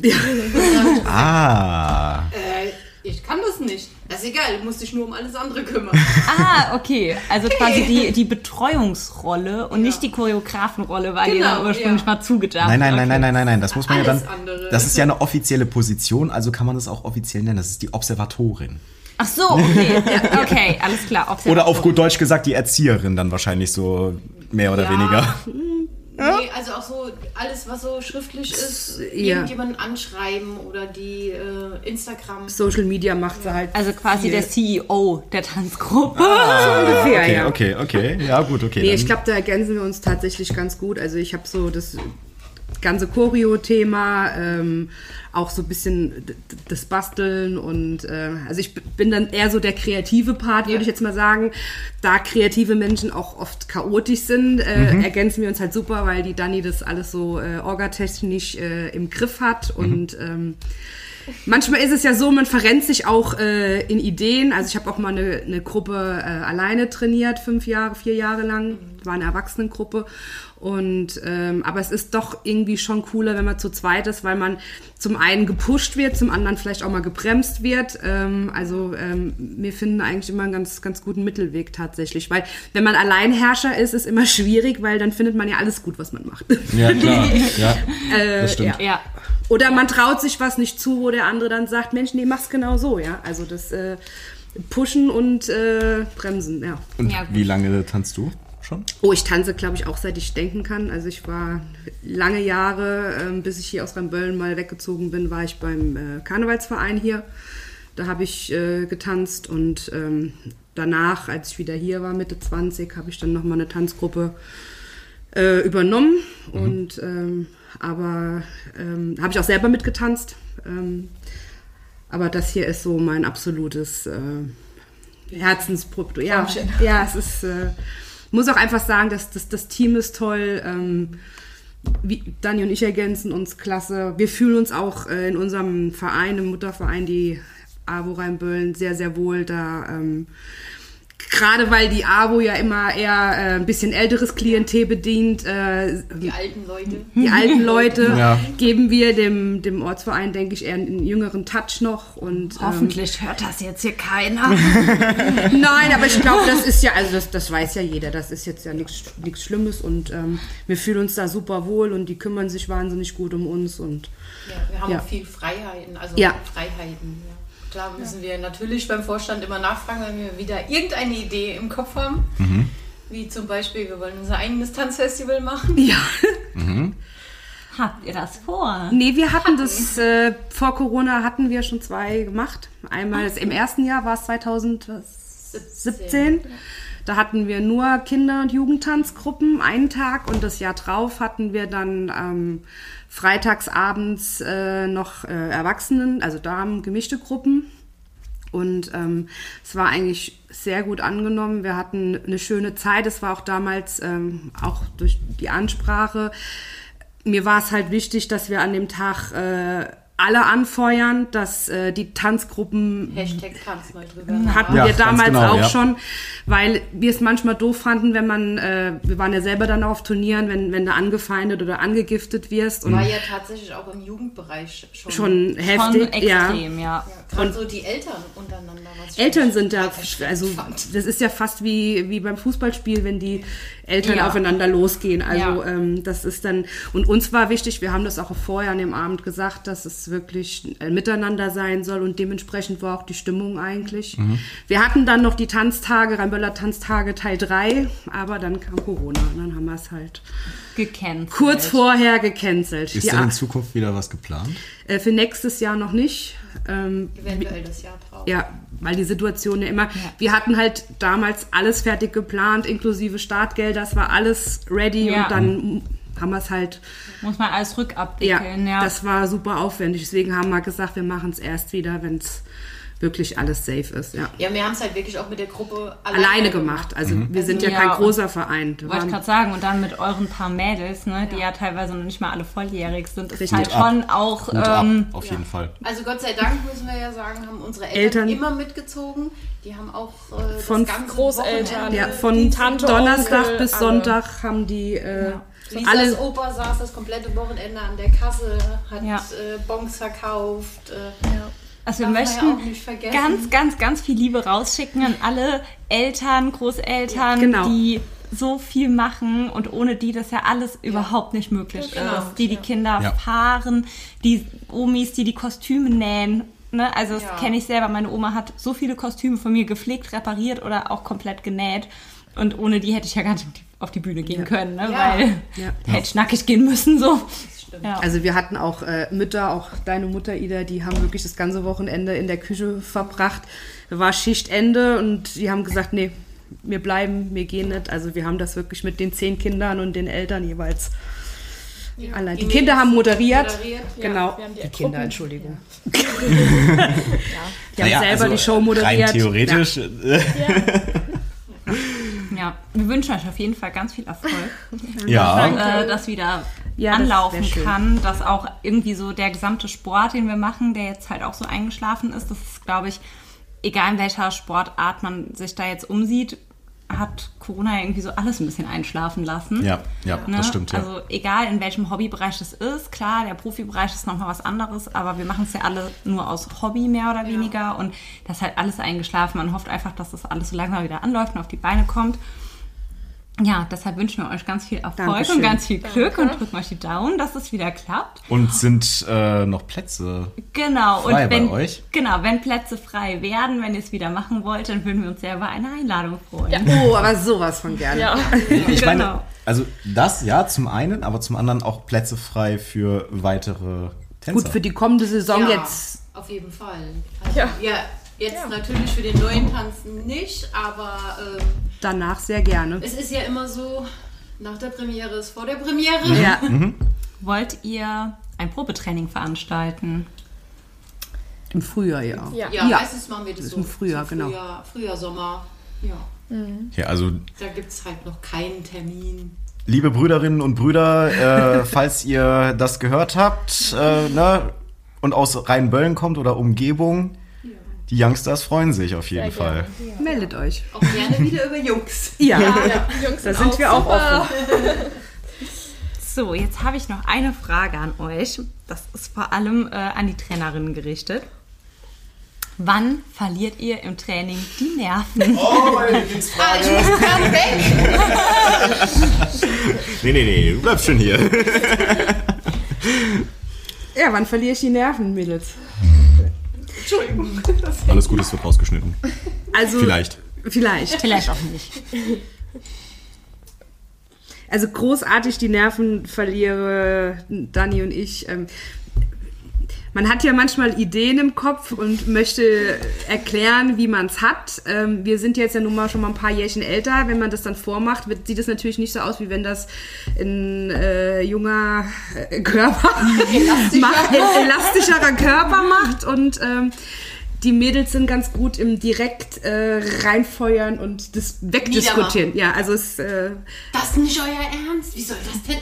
Ah. Äh, ich kann das nicht. Das ist egal, du musst dich nur um alles andere kümmern. Ah, okay. Also quasi die, die Betreuungsrolle und Ja. nicht die Choreografenrolle war dir Genau, dann ursprünglich ja. mal zugedacht. Nein, nein, nein, Okay. nein, nein, nein, nein. Das muss man ja Alles dann. andere. Das ist ja eine offizielle Position, also kann man es auch offiziell nennen. Das ist die Observatorin. Ach so, okay. Ja, okay, alles klar. Observatorin. Oder auf gut Deutsch gesagt, die Erzieherin dann wahrscheinlich so mehr oder Ja. weniger. Nee, also auch so alles, was so schriftlich ist, Ja. irgendjemanden anschreiben oder die äh, Instagram. Social Media macht sie halt. Also quasi viel. der C E O der Tanzgruppe. ungefähr, Okay, ja. okay, okay. Ja, gut, okay. Nee, dann- ich glaube, da ergänzen wir uns tatsächlich ganz gut. Also ich habe so das ganze Choreo-Thema, ähm, auch so ein bisschen d- d- das Basteln und äh, also ich b- bin dann eher so der kreative Part, würde Ja. ich jetzt mal sagen. Da kreative Menschen auch oft chaotisch sind, äh, ergänzen wir uns halt super, weil die Dani das alles so äh, orgatechnisch äh, im Griff hat und ähm, manchmal ist es ja so, man verrennt sich auch äh, in Ideen. Also ich habe auch mal eine, eine Gruppe äh, alleine trainiert, fünf Jahre, vier Jahre lang. War eine Erwachsenengruppe. Und ähm, aber es ist doch irgendwie schon cooler, wenn man zu zweit ist, weil man zum einen gepusht wird, zum anderen vielleicht auch mal gebremst wird. Ähm, also ähm, wir finden eigentlich immer einen ganz, ganz guten Mittelweg tatsächlich. Weil wenn man Alleinherrscher ist, ist immer schwierig, weil dann findet man ja alles gut, was man macht. Ja, klar. Ja, Äh, das stimmt. ja. Ja. Oder man traut sich was nicht zu, wo der andere dann sagt, Mensch, nee, mach's genau so, ja. Also das äh, Pushen und äh, Bremsen, ja. Und Ja, gut. wie lange tanzt du schon? Oh, ich tanze, glaube ich, auch seit ich denken kann. Also ich war lange Jahre, ähm, bis ich hier aus Rheinböllen mal weggezogen bin, war ich beim äh, Karnevalsverein hier. Da habe ich äh, getanzt und ähm, danach, als ich wieder hier war, Mitte zwanzig, habe ich dann nochmal eine Tanzgruppe äh, übernommen. Mhm. Und ähm, aber ähm, habe ich auch selber mitgetanzt. Ähm, aber das hier ist so mein absolutes äh, Herzensprodukt. Ja, ja, es ist. Äh, muss auch einfach sagen, dass das, das Team ist toll. Ähm, wie, Dani und ich ergänzen uns klasse. Wir fühlen uns auch äh, in unserem Verein, im Mutterverein, die AWO Rheinböllen, sehr, sehr wohl. Da ähm, Gerade weil die AWO ja immer eher äh, ein bisschen älteres Klientel bedient, äh, Die alten Leute. die alten Leute, Ja. geben wir dem, dem Ortsverein, denke ich, eher einen jüngeren Touch noch. Und, ähm, Hoffentlich hört das jetzt hier keiner. nein, aber ich glaube, das ist ja, also das, das weiß ja jeder, das ist jetzt ja nichts nichts Schlimmes und ähm, wir fühlen uns da super wohl und die kümmern sich wahnsinnig gut um uns und Ja, wir haben Ja. auch viel Freiheiten, also Ja. Freiheiten. Ja. Klar müssen wir natürlich beim Vorstand immer nachfragen, wenn wir wieder irgendeine Idee im Kopf haben. Wie zum Beispiel, wir wollen unser eigenes Tanzfestival machen. ja. Habt ihr das vor? Nee, wir hatten das, äh, vor Corona hatten wir schon zwei gemacht. Einmal das, im ersten Jahr war es zwanzig siebzehn. Da hatten wir nur Kinder- und Jugendtanzgruppen einen Tag und das Jahr drauf hatten wir dann ähm, freitagsabends äh, noch äh, Erwachsenen, also Damen, gemischte Gruppen. Und ähm, es war eigentlich sehr gut angenommen. Wir hatten eine schöne Zeit. Es war auch damals ähm, auch durch die Ansprache. Mir war es halt wichtig, dass wir an dem Tag äh, alle anfeuern, dass äh, die Tanzgruppen Hashtag Tanz mal drüber. hatten Ja, wir ganz damals genau, auch ja. schon, weil wir es manchmal doof fanden, wenn man, äh, wir waren ja selber dann auf Turnieren, wenn, wenn du angefeindet oder angegiftet wirst und War ja tatsächlich auch im Jugendbereich schon. schon heftig. Schon ja. extrem, ja. Gerade so die Eltern untereinander. Was ich Eltern sind da, total erschreckend also fand. das ist ja fast wie, wie beim Fußballspiel, wenn die Eltern Ja. aufeinander losgehen. Also Ja. ähm, das ist dann, und uns war wichtig, wir haben das auch vorher an dem Abend gesagt, dass es wirklich ein Miteinander sein soll und dementsprechend war auch die Stimmung eigentlich. Wir hatten dann noch die Tanztage, Rheinböller Tanztage Teil drei, aber dann kam Corona und dann haben wir es halt Gecancelt. kurz vorher gecancelt. Ist Die denn in A- Zukunft wieder was geplant? äh, für nächstes Jahr noch nicht. Ähm, Eventuell das Jahr drauf. Ja, weil die Situation ja immer, wir hatten halt damals alles fertig geplant, inklusive Startgelder, das war alles ready Ja. und dann haben wir es halt, Muss man alles ja, rückabwickeln, ja. das war super aufwendig. Deswegen haben wir gesagt, wir machen es erst wieder, wenn es wirklich alles safe ist. Ja. Ja, wir haben es halt wirklich auch mit der Gruppe alleine, Alleine gemacht. Also wir sind ja, Ja, kein und- großer Verein. Wir Wollte ich waren- gerade sagen, und dann mit euren paar Mädels, ne, die ja teilweise noch nicht mal alle volljährig sind, ist Richtig. halt Hut ab. schon auch, Hut ab, ähm, auf jeden Fall. Also Gott sei Dank, müssen wir ja sagen, haben unsere Eltern, Eltern. immer mitgezogen. Die haben auch äh, Von das ganze Großeltern. Wochenende ja, von Die Tante, Donnerstag Onkel, bis alle. Sonntag haben die äh, Lisas alle Opa saß das komplette Wochenende an der Kasse, hat Ja. äh, Bons verkauft. Äh, also wir darf man möchten ja auch nicht vergessen. ganz, ganz, ganz viel Liebe rausschicken an alle Eltern, Großeltern, Genau. die so viel machen und ohne die das ja alles überhaupt nicht möglich Genau. ist. Die die Kinder Ja. fahren, die Omis, die die Kostüme nähen. Ne? Also das Ja. kenne ich selber. Meine Oma hat so viele Kostüme von mir gepflegt, repariert oder auch komplett genäht. Und ohne die hätte ich ja gar nicht auf die Bühne gehen können, ne? Ja. weil Ja. hätte ich nackig gehen müssen. So. Ja. Also wir hatten auch äh, Mütter, auch deine Mutter Ida, die haben wirklich das ganze Wochenende in der Küche verbracht. Da war Schichtende und die haben gesagt, nee, wir bleiben, wir gehen nicht. Also wir haben das wirklich mit den zehn Kindern und den Eltern jeweils allein. Die, Die Kinder Mädels haben moderiert. moderiert. Genau, wir haben die die, Gruppen. Kinder, Entschuldigung. Die haben Naja, selber also die Show moderiert. Rein theoretisch. äh, Ja, wir wünschen euch auf jeden Fall ganz viel Erfolg. Ja. äh, das wieder Ja, das anlaufen wär schön. kann, dass auch irgendwie so der gesamte Sport, den wir machen, der jetzt halt auch so eingeschlafen ist, das ist, glaube ich, egal in welcher Sportart man sich da jetzt umsieht, hat Corona irgendwie so alles ein bisschen einschlafen lassen. Ja, ja, Ne? das stimmt, ja. Also egal in welchem Hobbybereich das ist, klar, der Profibereich ist nochmal was anderes, aber wir machen es ja alle nur aus Hobby mehr oder weniger und das ist halt alles eingeschlafen. Man hofft einfach, dass das alles so langsam wieder anläuft und auf die Beine kommt. Ja, deshalb wünschen wir euch ganz viel Erfolg Dankeschön. und ganz viel Glück und drücken euch die Daumen, dass es wieder klappt. Und sind äh, noch Plätze? Genau. Frei und wenn, bei euch? Genau, wenn Plätze frei werden, wenn ihr es wieder machen wollt, dann würden wir uns sehr über eine Einladung freuen. Oh, aber sowas von gerne. Ja. Ich Genau. meine, also das ja zum einen, aber zum anderen auch Plätze frei für weitere Tänzer. Gut, für die kommende Saison Ja, jetzt. auf jeden Fall. Also, Ja. ja. Jetzt natürlich für den neuen Tanzen nicht, aber ähm, Danach sehr gerne. es ist ja immer so, nach der Premiere ist vor der Premiere. Ja. Wollt ihr ein Probetraining veranstalten? Im Frühjahr, ja. Ja. Ja, Ja. meistens machen wir das Das ist so. im Frühjahr, so genau. Frühjahr, Frühjahr, Sommer. Ja, Ja, also da gibt es halt noch keinen Termin. liebe Brüderinnen und Brüder, äh, falls ihr das gehört habt, äh, ne, und aus Rheinböllen kommt oder Umgebung, Die Youngsters freuen sich auf jeden Sehr Fall. gerne. Ja. Meldet euch. Auch gerne wieder über Jungs. Ja, Ja, Jungs da sind wir auch super. offen. So, jetzt habe ich noch eine Frage an euch. Das ist vor allem äh, an die Trainerinnen gerichtet. Wann verliert ihr im Training die Nerven? Oh, meine Lieblingsfrage. nee, nee, nee, du bleibst schon hier. Ja, wann verliere ich die Nerven, Mädels? Entschuldigung. Alles Gute, es wird rausgeschnitten. Also, Vielleicht. Vielleicht. Vielleicht auch nicht. Also großartig die Nerven verliere Dani und ich. Ähm, man hat ja manchmal Ideen im Kopf und möchte erklären, wie man es hat. Ähm, wir sind jetzt ja nun mal schon mal ein paar Jährchen älter. Wenn man das dann vormacht, wird, sieht es natürlich nicht so aus, wie wenn das ein äh, junger äh, Körper macht, ein elastischerer Körper macht. Und ähm, die Mädels sind ganz gut im direkt äh, reinfeuern und das wegdiskutieren. Ja, also es äh, Das ist nicht euer Ernst? Wie soll das denn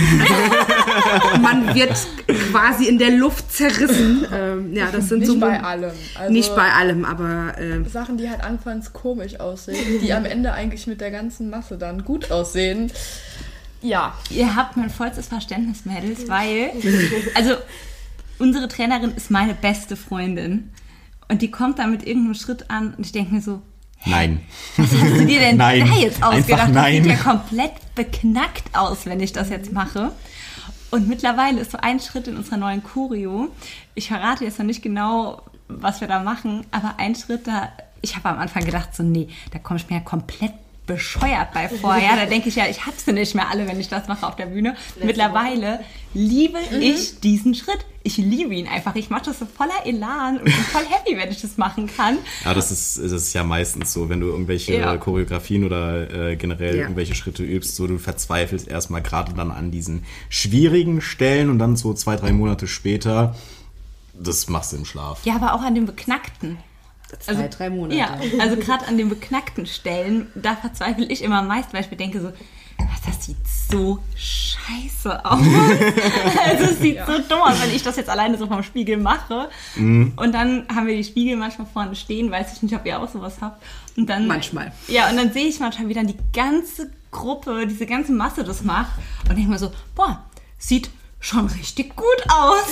aussehen? man wird quasi in der Luft zerrissen. Ähm, ja, das sind Nicht so bei allem. Also nicht bei allem, aber äh, Sachen, die halt anfangs komisch aussehen, die am Ende eigentlich mit der ganzen Masse dann gut aussehen. Ja. Ihr habt mein vollstes Verständnis, Mädels, weil, also, unsere Trainerin ist meine beste Freundin. Und die kommt da mit irgendeinem Schritt an und ich denke mir so, Nein. was hast du dir denn Nein. da jetzt ausgedacht? Einfach nein. Das sieht ja komplett beknackt aus, wenn ich das jetzt mache. Und mittlerweile ist so ein Schritt in unserer neuen Choreo. Ich verrate jetzt noch nicht genau, was wir da machen, aber ein Schritt da, ich habe am Anfang gedacht so, nee, da komme ich mir ja komplett bescheuert bei vor. Ja, da denke ich ja, ich habe sie nicht mehr alle, wenn ich das mache auf der Bühne. Mittlerweile liebe ich diesen Schritt. Ich liebe ihn einfach. Ich mache das so voller Elan und bin voll happy, wenn ich das machen kann. Ja, das ist, das ist ja meistens so, wenn du irgendwelche Ja. Choreografien oder äh, generell Ja. irgendwelche Schritte übst, so du verzweifelst erstmal gerade dann an diesen schwierigen Stellen und dann so zwei, drei Monate später, das machst du im Schlaf. Ja, aber auch an den beknackten. zwei, drei Monate. Ja, also gerade an den beknackten Stellen, da verzweifle ich immer am meisten, weil ich mir denke so, das sieht so scheiße aus. Also es sieht so dumm aus, wenn ich das jetzt alleine so vom Spiegel mache. Mhm. Und dann haben wir die Spiegel manchmal vorne stehen, weiß ich nicht, ob ihr auch sowas habt. Und dann, Manchmal. Ja, und dann sehe ich manchmal, wie dann die ganze Gruppe, diese ganze Masse das macht. Und denke mir so, boah, sieht schon richtig gut aus.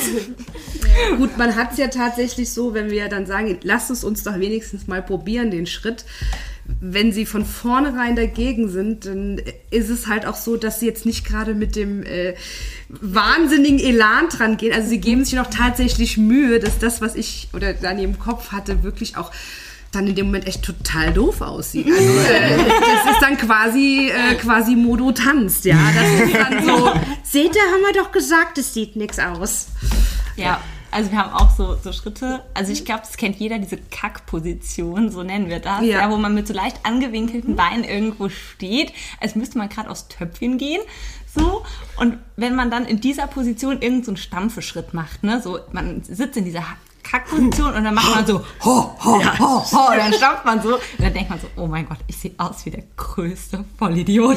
Gut, man hat es ja tatsächlich so, wenn wir dann sagen, lasst es uns doch wenigstens mal probieren, den Schritt. Wenn sie von vornherein dagegen sind, dann ist es halt auch so, dass sie jetzt nicht gerade mit dem äh, wahnsinnigen Elan dran gehen. Also sie geben sich noch tatsächlich Mühe, dass das, was ich oder Dani im Kopf hatte, wirklich auch dann in dem Moment echt total doof aussieht. Also äh, das ist dann quasi äh, quasi Modo tanzt, ja. Das ist dann so, seht ihr, haben wir doch gesagt, es sieht nix aus. Ja, also wir haben auch so, so Schritte, also ich glaube, das kennt jeder, diese Kackposition, so nennen wir das, Ja. ja, wo man mit so leicht angewinkelten Beinen irgendwo steht, als müsste man gerade aus Töpfchen gehen, so. Und wenn man dann in dieser Position irgendeinen so einen Stampfeschritt macht, ne, so, man sitzt in dieser Kackposition und dann macht man so, ho, ho, ho, ho, und dann stampft man so und dann denkt man so, oh mein Gott, ich sehe aus wie der größte Vollidiot.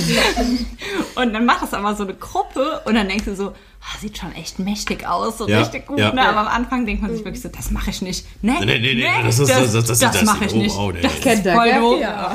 Und dann macht das aber so eine Gruppe und dann denkst du so, ah, sieht schon echt mächtig aus, so Ja, richtig gut, ja. ne? Aber am Anfang denkt man sich wirklich so, das mache ich nicht. Nee, Nee, nee, nee, das ist- das- das- das- das- mache ich oh, nicht. oh, nee. Das Kennt ist er, voll gell? doof. Ja.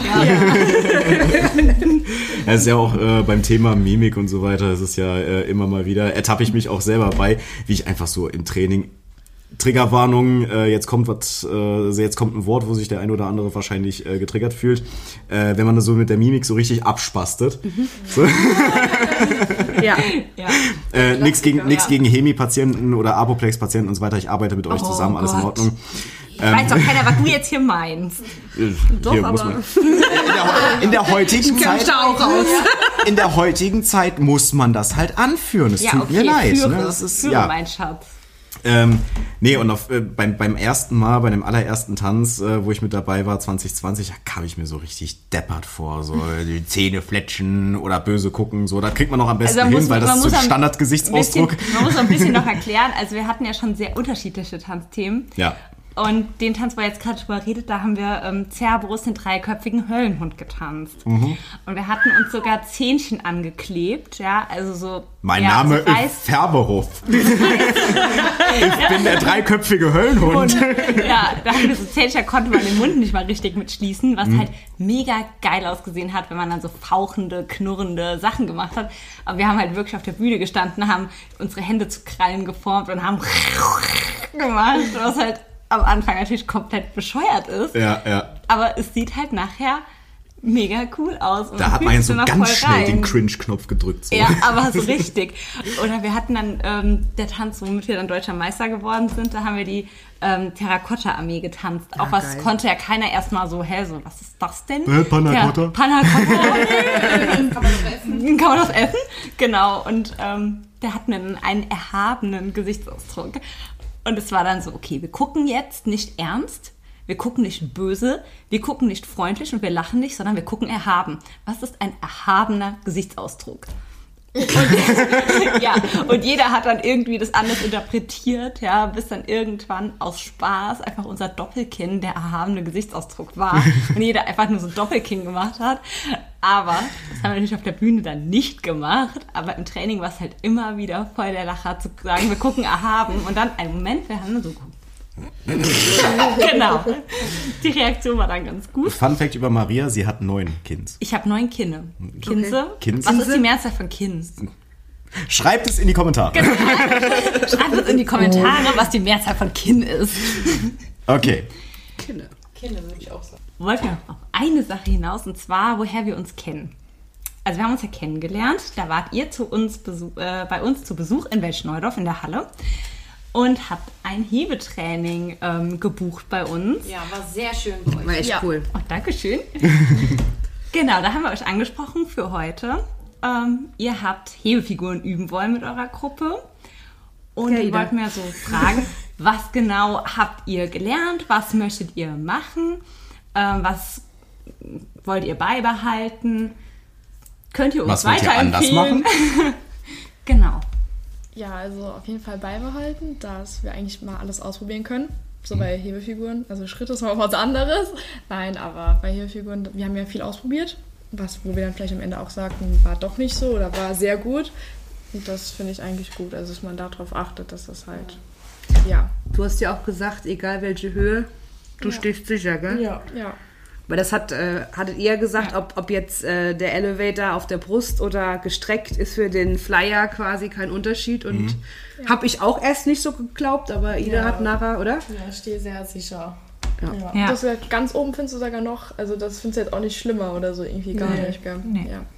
Es ist ja auch äh, beim Thema Mimik und so weiter, es ist ja äh, immer mal wieder, ertappe ich mich auch selber bei, wie ich einfach so im Training, Triggerwarnung, äh, jetzt kommt was, äh, jetzt kommt ein Wort, wo sich der ein oder andere wahrscheinlich äh, getriggert fühlt, äh, wenn man das so mit der Mimik so richtig abspastet. So. Ja. Ja. Äh, nix gegen, nix gegen Hemi-Patienten oder Apoplex-Patienten und so weiter, ich arbeite mit euch Oh zusammen, alles in Gott. Ordnung. Weiß doch keiner, was du jetzt hier meinst. Äh, Doch, hier muss aber- man, in, der, in der heutigen Zeit, da auch raus. in der heutigen Zeit muss man das halt anführen. Es Ja, tut okay, mir leid. führe, Ne? Das ist, führe, ja. mein Schatz. Ähm, nee, und auf, äh, beim, beim ersten Mal, bei dem allerersten Tanz, äh, wo ich mit dabei war, zwanzig zwanzig, da kam ich mir so richtig deppert vor. So die Zähne fletschen oder böse gucken, so. Da kriegt man noch am besten Also man hin, muss- weil das man ist so muss ein am Standardgesichtsausdruck. Bisschen, man muss noch ein bisschen noch erklären, also wir hatten ja schon sehr unterschiedliche Tanzthemen. Ja. Und den Tanz, wo ihr jetzt gerade drüber redet, da haben wir ähm, Cerberus, den dreiköpfigen Höllenhund, getanzt. Mhm. Und wir hatten uns sogar Zähnchen angeklebt, ja, also so... Mein ja, Name so ist Färberhof. Ich bin der dreiköpfige Höllenhund. Und, ja, da haben wir so Zähnchen, da konnte man den Mund nicht mal richtig mitschließen, was mhm. halt mega geil ausgesehen hat, wenn man dann so fauchende, knurrende Sachen gemacht hat. Aber wir haben halt wirklich auf der Bühne gestanden, haben unsere Hände zu Krallen geformt und haben gemacht, was halt am Anfang natürlich komplett bescheuert ist. Ja, ja. Aber es sieht halt nachher mega cool aus. Und da hat man ja so ganz schnell rein. Den Cringe-Knopf gedrückt. So. Ja, aber so richtig. Oder wir hatten dann ähm, der Tanz, womit wir dann deutscher Meister geworden sind, da haben wir die ähm, Terrakotta-Armee getanzt. Ja, auch was geil. Konnte ja keiner erstmal so, hä, so, was ist das denn? Äh, Panacotta. Ja, Panacotta-Armee. Kann man das essen? Kann man das essen? Genau. Und ähm, der hat mir dann einen erhabenen Gesichtsausdruck. Und es war dann so, okay, wir gucken jetzt nicht ernst, wir gucken nicht böse, wir gucken nicht freundlich und wir lachen nicht, sondern wir gucken erhaben. Was ist ein erhabener Gesichtsausdruck? Und, ja, und jeder hat dann irgendwie das anders interpretiert, ja, bis dann irgendwann aus Spaß einfach unser Doppelkinn der erhabene Gesichtsausdruck war und jeder einfach nur so Doppelkinn gemacht hat. Aber das haben wir natürlich auf der Bühne dann nicht gemacht, aber im Training war es halt immer wieder voll der Lacher zu sagen, wir gucken erhaben und dann, einen Moment, wir haben nur so geguckt. Genau. Die Reaktion war dann ganz gut. Fun Fact über Maria, sie hat neun Kinds. Ich habe neun Kinne. Kinse? Okay. Kinse? Was ist die Mehrzahl von Kins? Schreibt es in die Kommentare. Genau. Schreibt es in die Kommentare, was die Mehrzahl von Kinn ist. Okay. Kinne. Kinne würde ich auch sagen. Wollten wir noch auf eine Sache hinaus, und zwar, woher wir uns kennen. Also wir haben uns ja kennengelernt, da wart ihr zu uns Besuch, äh, bei uns zu Besuch in Welschneudorf in der Halle. Und habt ein Hebetraining ähm, gebucht bei uns. Ja, war sehr schön bei euch. War echt ja. cool. Oh, danke schön. Genau, da haben wir euch angesprochen für heute. Ähm, ihr habt Hebefiguren üben wollen mit eurer Gruppe. Und ja, wir wollten mir so fragen, was genau habt ihr gelernt? Was möchtet ihr machen? Ähm, was wollt ihr beibehalten? Könnt ihr uns was wollt ihr weiterempfehlen? anders machen? Genau. Ja, also auf jeden Fall beibehalten, dass wir eigentlich mal alles ausprobieren können. So mhm. bei Hebefiguren. Also Schritt ist mal was anderes. Nein, aber bei Hebefiguren, wir haben ja viel ausprobiert. Was, wo wir dann vielleicht am Ende auch sagten, war doch nicht so oder war sehr gut. Und das finde ich eigentlich gut. Also dass man darauf achtet, dass das halt, ja. Du hast ja auch gesagt, egal welche Höhe, du ja. stehst sicher, gell? Ja, ja. Weil das hat, äh, hattet ihr gesagt, ja. ob, ob jetzt äh, der Elevator auf der Brust oder gestreckt ist für den Flyer quasi kein Unterschied. Und mhm. ja. habe ich auch erst nicht so geglaubt, aber Ida ja. hat nachher, oder? Ja, ich stehe sehr sicher. Ja. Ja. Ja. Das halt ganz oben findest du sogar noch, also das findest du jetzt auch nicht schlimmer oder so, irgendwie gar nee. nicht. Gell? Nee. Ja.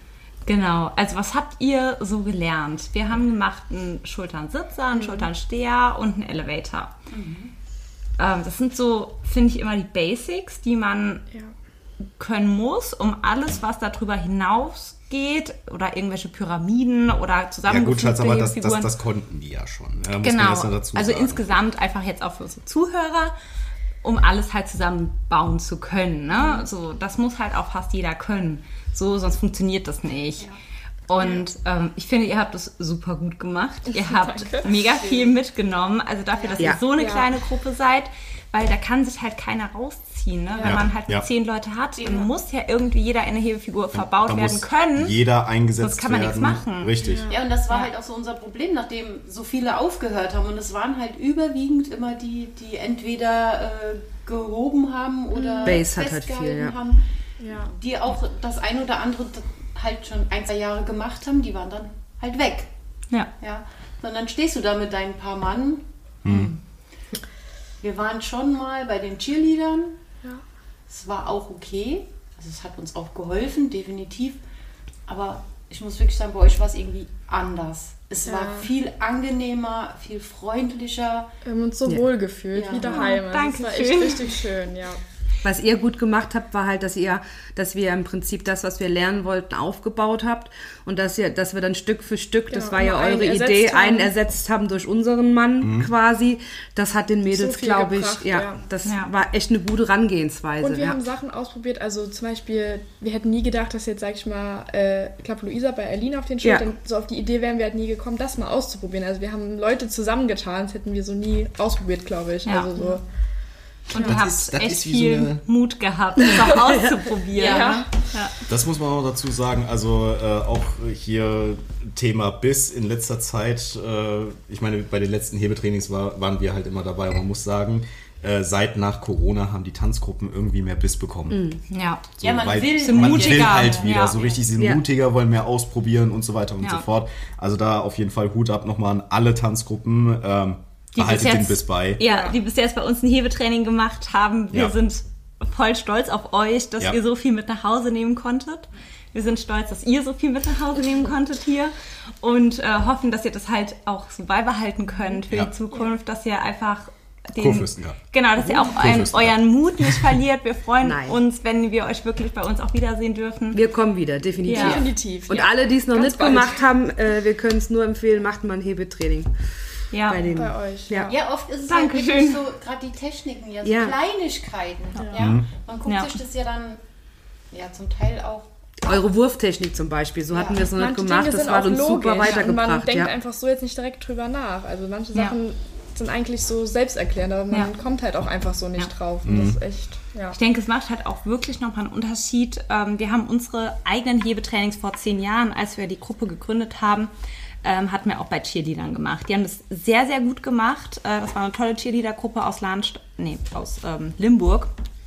Genau, also was habt ihr so gelernt? Wir haben gemacht einen Schulternsitzer, einen mhm. Schulternsteher und einen Elevator. Mhm. Ähm, das sind so, finde ich, immer die Basics, die man ja. können muss, um alles, was darüber hinausgeht oder irgendwelche Pyramiden oder zusammengefügte Ja gut, Schatz, aber das, Figuren. das, das konnten die ja schon. Ja, muss genau, man das noch dazu also sagen. insgesamt einfach jetzt auch für unsere Zuhörer, um alles halt zusammenbauen zu können. Ne? Mhm. So, das muss halt auch fast jeder können. So, sonst funktioniert das nicht. Ja. Und ähm, ich finde, ihr habt das super gut gemacht. Ihr habt mega viel mitgenommen. Also dafür, dass ja. ihr so eine ja. kleine Gruppe seid, weil da kann sich halt keiner rausziehen. Ne? Ja. Wenn man halt ja. zehn Leute hat, dann ja. muss ja irgendwie jeder in eine Hebefigur verbaut da werden muss können. Jeder eingesetzt Sonst kann man werden. nichts machen. Richtig. Ja, ja und das war ja. halt auch so unser Problem, nachdem so viele aufgehört haben. Und es waren halt überwiegend immer die, die entweder äh, gehoben haben oder Base hat halt festgehalten viel, ja. haben. Ja. Die auch das ein oder andere halt schon ein, zwei Jahre gemacht haben, die waren dann halt weg. Ja. Ja. Und dann stehst du da mit deinen paar Mann. Hm. Wir waren schon mal bei den Cheerleadern. Ja. Es war auch okay. Also es hat uns auch geholfen, definitiv. Aber ich muss wirklich sagen, bei euch war es irgendwie anders. Es Ja. war viel angenehmer, viel freundlicher. Wir haben uns so Ja. wohl gefühlt, Ja. wie daheim. Also Danke das war echt schön. richtig schön, ja. Was ihr gut gemacht habt, war halt, dass ihr, dass wir im Prinzip das, was wir lernen wollten, aufgebaut habt und dass ihr, dass wir dann Stück für Stück, das Genau, war ja immer einen eure ersetzt Idee, haben. einen ersetzt haben durch unseren Mann quasi. Das hat den Mädels, So viel glaube ich, gebracht, ja, ja. das Ja. war echt eine gute Herangehensweise. Und wir ja. haben Sachen ausprobiert, also zum Beispiel, wir hätten nie gedacht, dass jetzt, sag ich mal, äh, ich glaube, Luisa bei Erlina auf den Schultern, Ja. so auf die Idee wären wir halt nie gekommen, das mal auszuprobieren. Also wir haben Leute zusammengetan, das hätten wir so nie ausprobiert, glaube ich. Ja. Also so, Und Das ihr habt ist- das echt ist wie viel so eine- Mut gehabt, das auch auszuprobieren. Ja. Ja. Das muss man auch dazu sagen. Also äh, auch hier Thema Biss in letzter Zeit. Äh, ich meine, bei den letzten Hebetrainings war, waren wir halt immer dabei. Und man muss sagen, äh, seit nach Corona haben die Tanzgruppen irgendwie mehr Biss bekommen. Ja. So, Ja, man weil will Sind man mutiger. will halt wieder Ja. so richtig, sie sind Ja. mutiger, wollen mehr ausprobieren und so weiter und Ja. so fort. Also da auf jeden Fall Hut ab nochmal an alle Tanzgruppen. Ähm, Die bis behaltet den jetzt- Biss bei. Ja, die bis jetzt bei uns ein Hebetraining gemacht haben. Wir Ja. sind voll stolz auf euch, dass Ja. ihr so viel mit nach Hause nehmen konntet. Wir sind stolz, dass ihr so viel mit nach Hause nehmen konntet hier und äh, hoffen, dass ihr das halt auch so beibehalten könnt für Ja. die Zukunft, dass ihr einfach den, Kurfürsten gehabt. genau, dass ihr auch ein, Kurfürsten euren Mut nicht verliert. Wir freuen Nein. uns, wenn wir euch wirklich bei uns auch wiedersehen dürfen. Wir kommen wieder, definitiv. Ja. Definitiv. Und ja. alle, die es noch Ganz nicht bald. gemacht haben, äh, wir können es nur empfehlen, macht mal ein Hebetraining. Ja, Bei den, Bei euch. Ja. Ja, oft ist es Dankeschön. halt wirklich so, gerade die Techniken, ja, so Ja. Kleinigkeiten. Ja. Man guckt Ja. sich das ja dann ja zum Teil auch. Eure Wurftechnik zum Beispiel, so hatten wir es noch nicht Manche gemacht, Dinge das sind hat auch uns super logisch und man weitergebracht. denkt Ja. einfach so jetzt nicht direkt drüber nach. Also manche Ja. Sachen sind eigentlich so selbsterklärend, aber man Ja. kommt halt auch einfach so nicht Ja. drauf. Und das ist echt, ja. Ich denke, es macht halt auch wirklich nochmal einen Unterschied. Ähm, wir haben unsere eigenen Hebetrainings vor zehn Jahren, als wir die Gruppe gegründet haben, ähm, hatten wir auch bei Cheerleadern gemacht. Die haben das sehr, sehr gut gemacht. Äh, das war eine tolle Cheerleader-Gruppe aus Lahnst- nee, aus ähm, Limburg.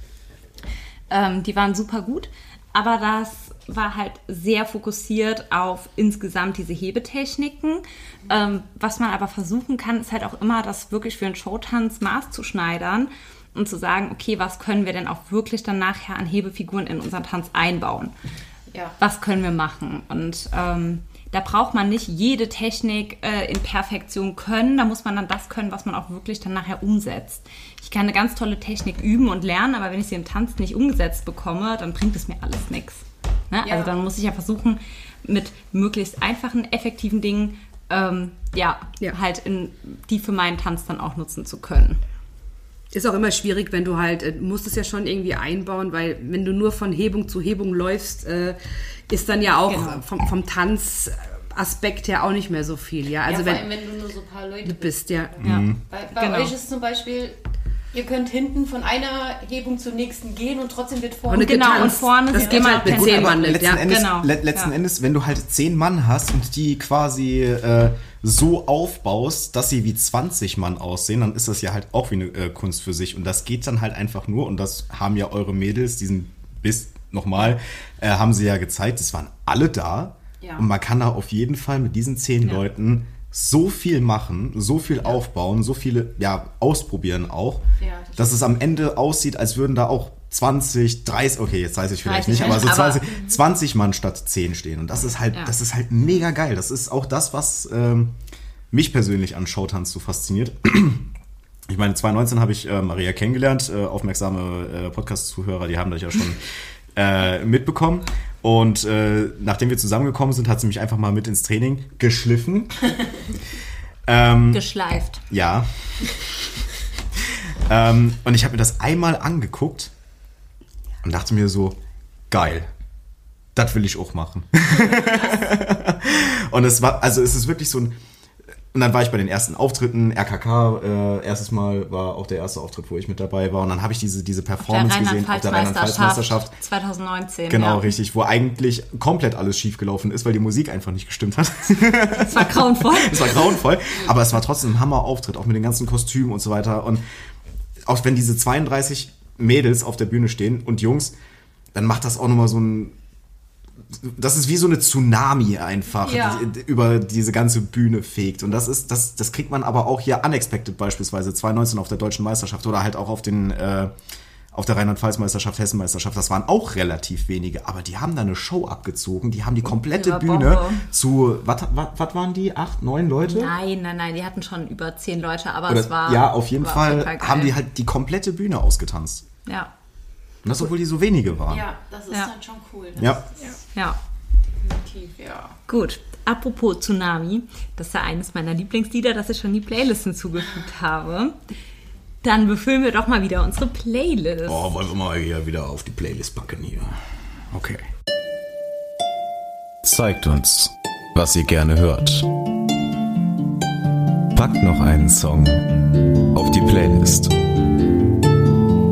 Ähm, die waren super gut, aber das war halt sehr fokussiert auf insgesamt diese Hebetechniken. Ähm, was man aber versuchen kann, ist halt auch immer, das wirklich für einen Showtanz maßzuschneidern und zu sagen, okay, was können wir denn auch wirklich dann nachher an Hebefiguren in unseren Tanz einbauen? Ja. Was können wir machen? Und ähm, da braucht man nicht jede Technik äh, in Perfektion können. Da muss man dann das können, was man auch wirklich dann nachher umsetzt. Ich kann eine ganz tolle Technik üben und lernen, aber wenn ich sie im Tanz nicht umgesetzt bekomme, dann bringt es mir alles nichts. Ne? Ja. Also dann muss ich ja versuchen, mit möglichst einfachen, effektiven Dingen ähm, ja, Ja. halt in, die für meinen Tanz dann auch nutzen zu können. Ist auch immer schwierig, wenn du halt, äh, du musst es ja schon irgendwie einbauen, weil wenn du nur von Hebung zu Hebung läufst, äh, ist dann ja auch Genau. vom, vom Tanzaspekt her auch nicht mehr so viel. Ja, also ja, vor wenn allem, wenn du nur so ein paar Leute du bist, ja. Ja. Bei, bei Genau. euch ist zum Beispiel, ihr könnt hinten von einer Hebung zur nächsten gehen und trotzdem wird Und vorne Genau, getanzt. und vorne das sind geht immer halt mit Tänzer. zehn Mann nicht, letzten ja. Endes, genau. le letzten Ja. Endes, wenn du halt zehn Mann hast und die quasi äh, so aufbaust, dass sie wie zwanzig Mann aussehen, dann ist das ja halt auch wie eine äh, Kunst für sich. Und das geht dann halt einfach nur, und das haben ja eure Mädels, diesen Biss nochmal, äh, haben sie ja gezeigt, es waren alle da. Ja. Und man kann da auf jeden Fall mit diesen zehn Ja. Leuten so viel machen, so viel aufbauen, so viele, ja, ausprobieren auch, Ja, das dass es am Ende aussieht, als würden da auch zwanzig, dreißig, okay, jetzt weiß ich vielleicht dreißig nicht, aber so nicht, aber- zwanzig, zwanzig Mann statt zehn stehen. Und das ist halt, Ja. das ist halt mega geil. Das ist auch das, was ähm, mich persönlich an Showtanz so fasziniert. Ich meine, zwanzig neunzehn habe ich äh, Maria kennengelernt, äh, aufmerksame äh, Podcast-Zuhörer, die haben das ja schon äh, mitbekommen. Und äh, nachdem wir zusammengekommen sind, hat sie mich einfach mal mit ins Training geschliffen. ähm, Geschleift. ja. ähm, und ich habe mir das einmal angeguckt und dachte mir so, geil, das will ich auch machen. Und es war, also es ist wirklich so ein, und dann war ich bei den ersten Auftritten, R K K, äh, erstes Mal war auch der erste Auftritt, wo ich mit dabei war. Und dann habe ich diese, diese Der Performance gesehen auf der Rheinland-Pfalz-Meisterschaft. Rheinland-Pfalz-Meisterschaft zwanzig neunzehn. Genau, ja. richtig, wo eigentlich komplett alles schief gelaufen ist, weil die Musik einfach nicht gestimmt hat. Das war grauenvoll. Es war grauenvoll, aber es war trotzdem ein Hammer-Auftritt, auch mit den ganzen Kostümen und so weiter. Und auch wenn diese zweiunddreißig Mädels auf der Bühne stehen und Jungs, dann macht das auch nochmal so ein... Das ist wie so eine Tsunami einfach, Ja. die über diese ganze Bühne fegt. Und das ist, das, das kriegt man aber auch hier unexpected beispielsweise zwanzig neunzehn auf der Deutschen Meisterschaft oder halt auch auf den äh, auf der Rheinland-Pfalz-Meisterschaft, Hessen-Meisterschaft. Das waren auch relativ wenige, aber die haben da eine Show abgezogen. Die haben die komplette Ja, Bühne Bombe. zu, was waren die? Acht, neun Leute? Nein, nein, nein, die hatten schon über zehn Leute, aber Oder, es war. ja, auf jeden war Fall total geil. haben die halt die komplette Bühne ausgetanzt. Ja, Und das, obwohl die so wenige waren. Ja, das ist Ja. dann schon cool. Das Ja. ist ja. definitiv, ja. Gut, apropos Tsunami, das ist ja eines meiner Lieblingslieder, das ich schon in die Playlist hinzugefügt habe. Dann befüllen wir doch mal wieder unsere Playlist. Oh, wollen wir mal hier wieder auf die Playlist packen hier. Okay. Zeigt uns, was ihr gerne hört. Packt noch einen Song auf die Playlist.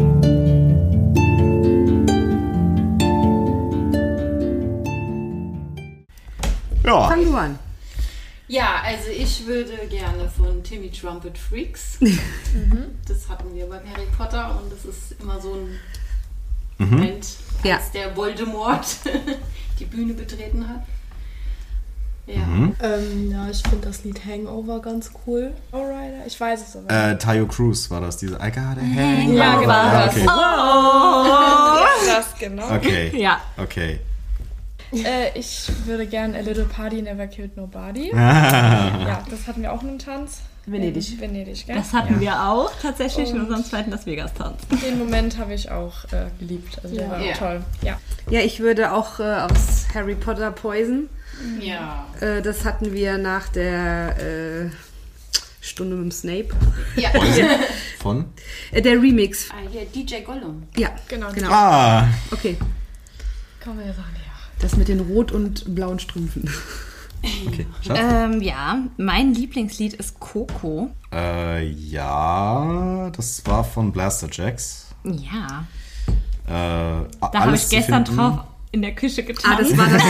Ja. Fang du an. Ja, also ich würde gerne von Timmy Trumpet Freaks. Das hatten wir beim Harry Potter und das ist immer so ein Moment, Ja. als der Voldemort die Bühne betreten hat. Ja. Ähm, ja, ich finde das Lied Hangover ganz cool. Lowrider, ich weiß es aber. Äh, Tayo Cruz war das, diese I got a hangover. Ja, genau, Ja, das. okay. Oh. Das genau. Okay. Ja. Okay. Äh, ich würde gerne A Little Party Never Killed Nobody. Ah. Ja, das hatten wir auch in einem Tanz. Venedig. In Venedig, gell? Das hatten ja. wir auch tatsächlich in Und- unserem zweiten Las Vegas-Tanz. Den Moment habe ich auch äh, geliebt. Also der Ja. war Ja. toll. Ja. Ja, ich würde auch äh, aus Harry Potter Poison. Ja. Äh, das hatten wir nach der äh, Stunde mit dem Snape. Ja. Von? Äh, der Remix. Ah, hier, D J Gollum. Ja, Genau. genau. Ah. Okay. Kann man ja sagen, ja. Das mit den rot und blauen Strümpfen. Okay. Schatz? Ähm, ja, mein Lieblingslied ist Coco. Äh, ja, das war von Blaster Jacks. Ja, Äh, da habe ich gestern drauf in der Küche getanzt. Ah, das war das.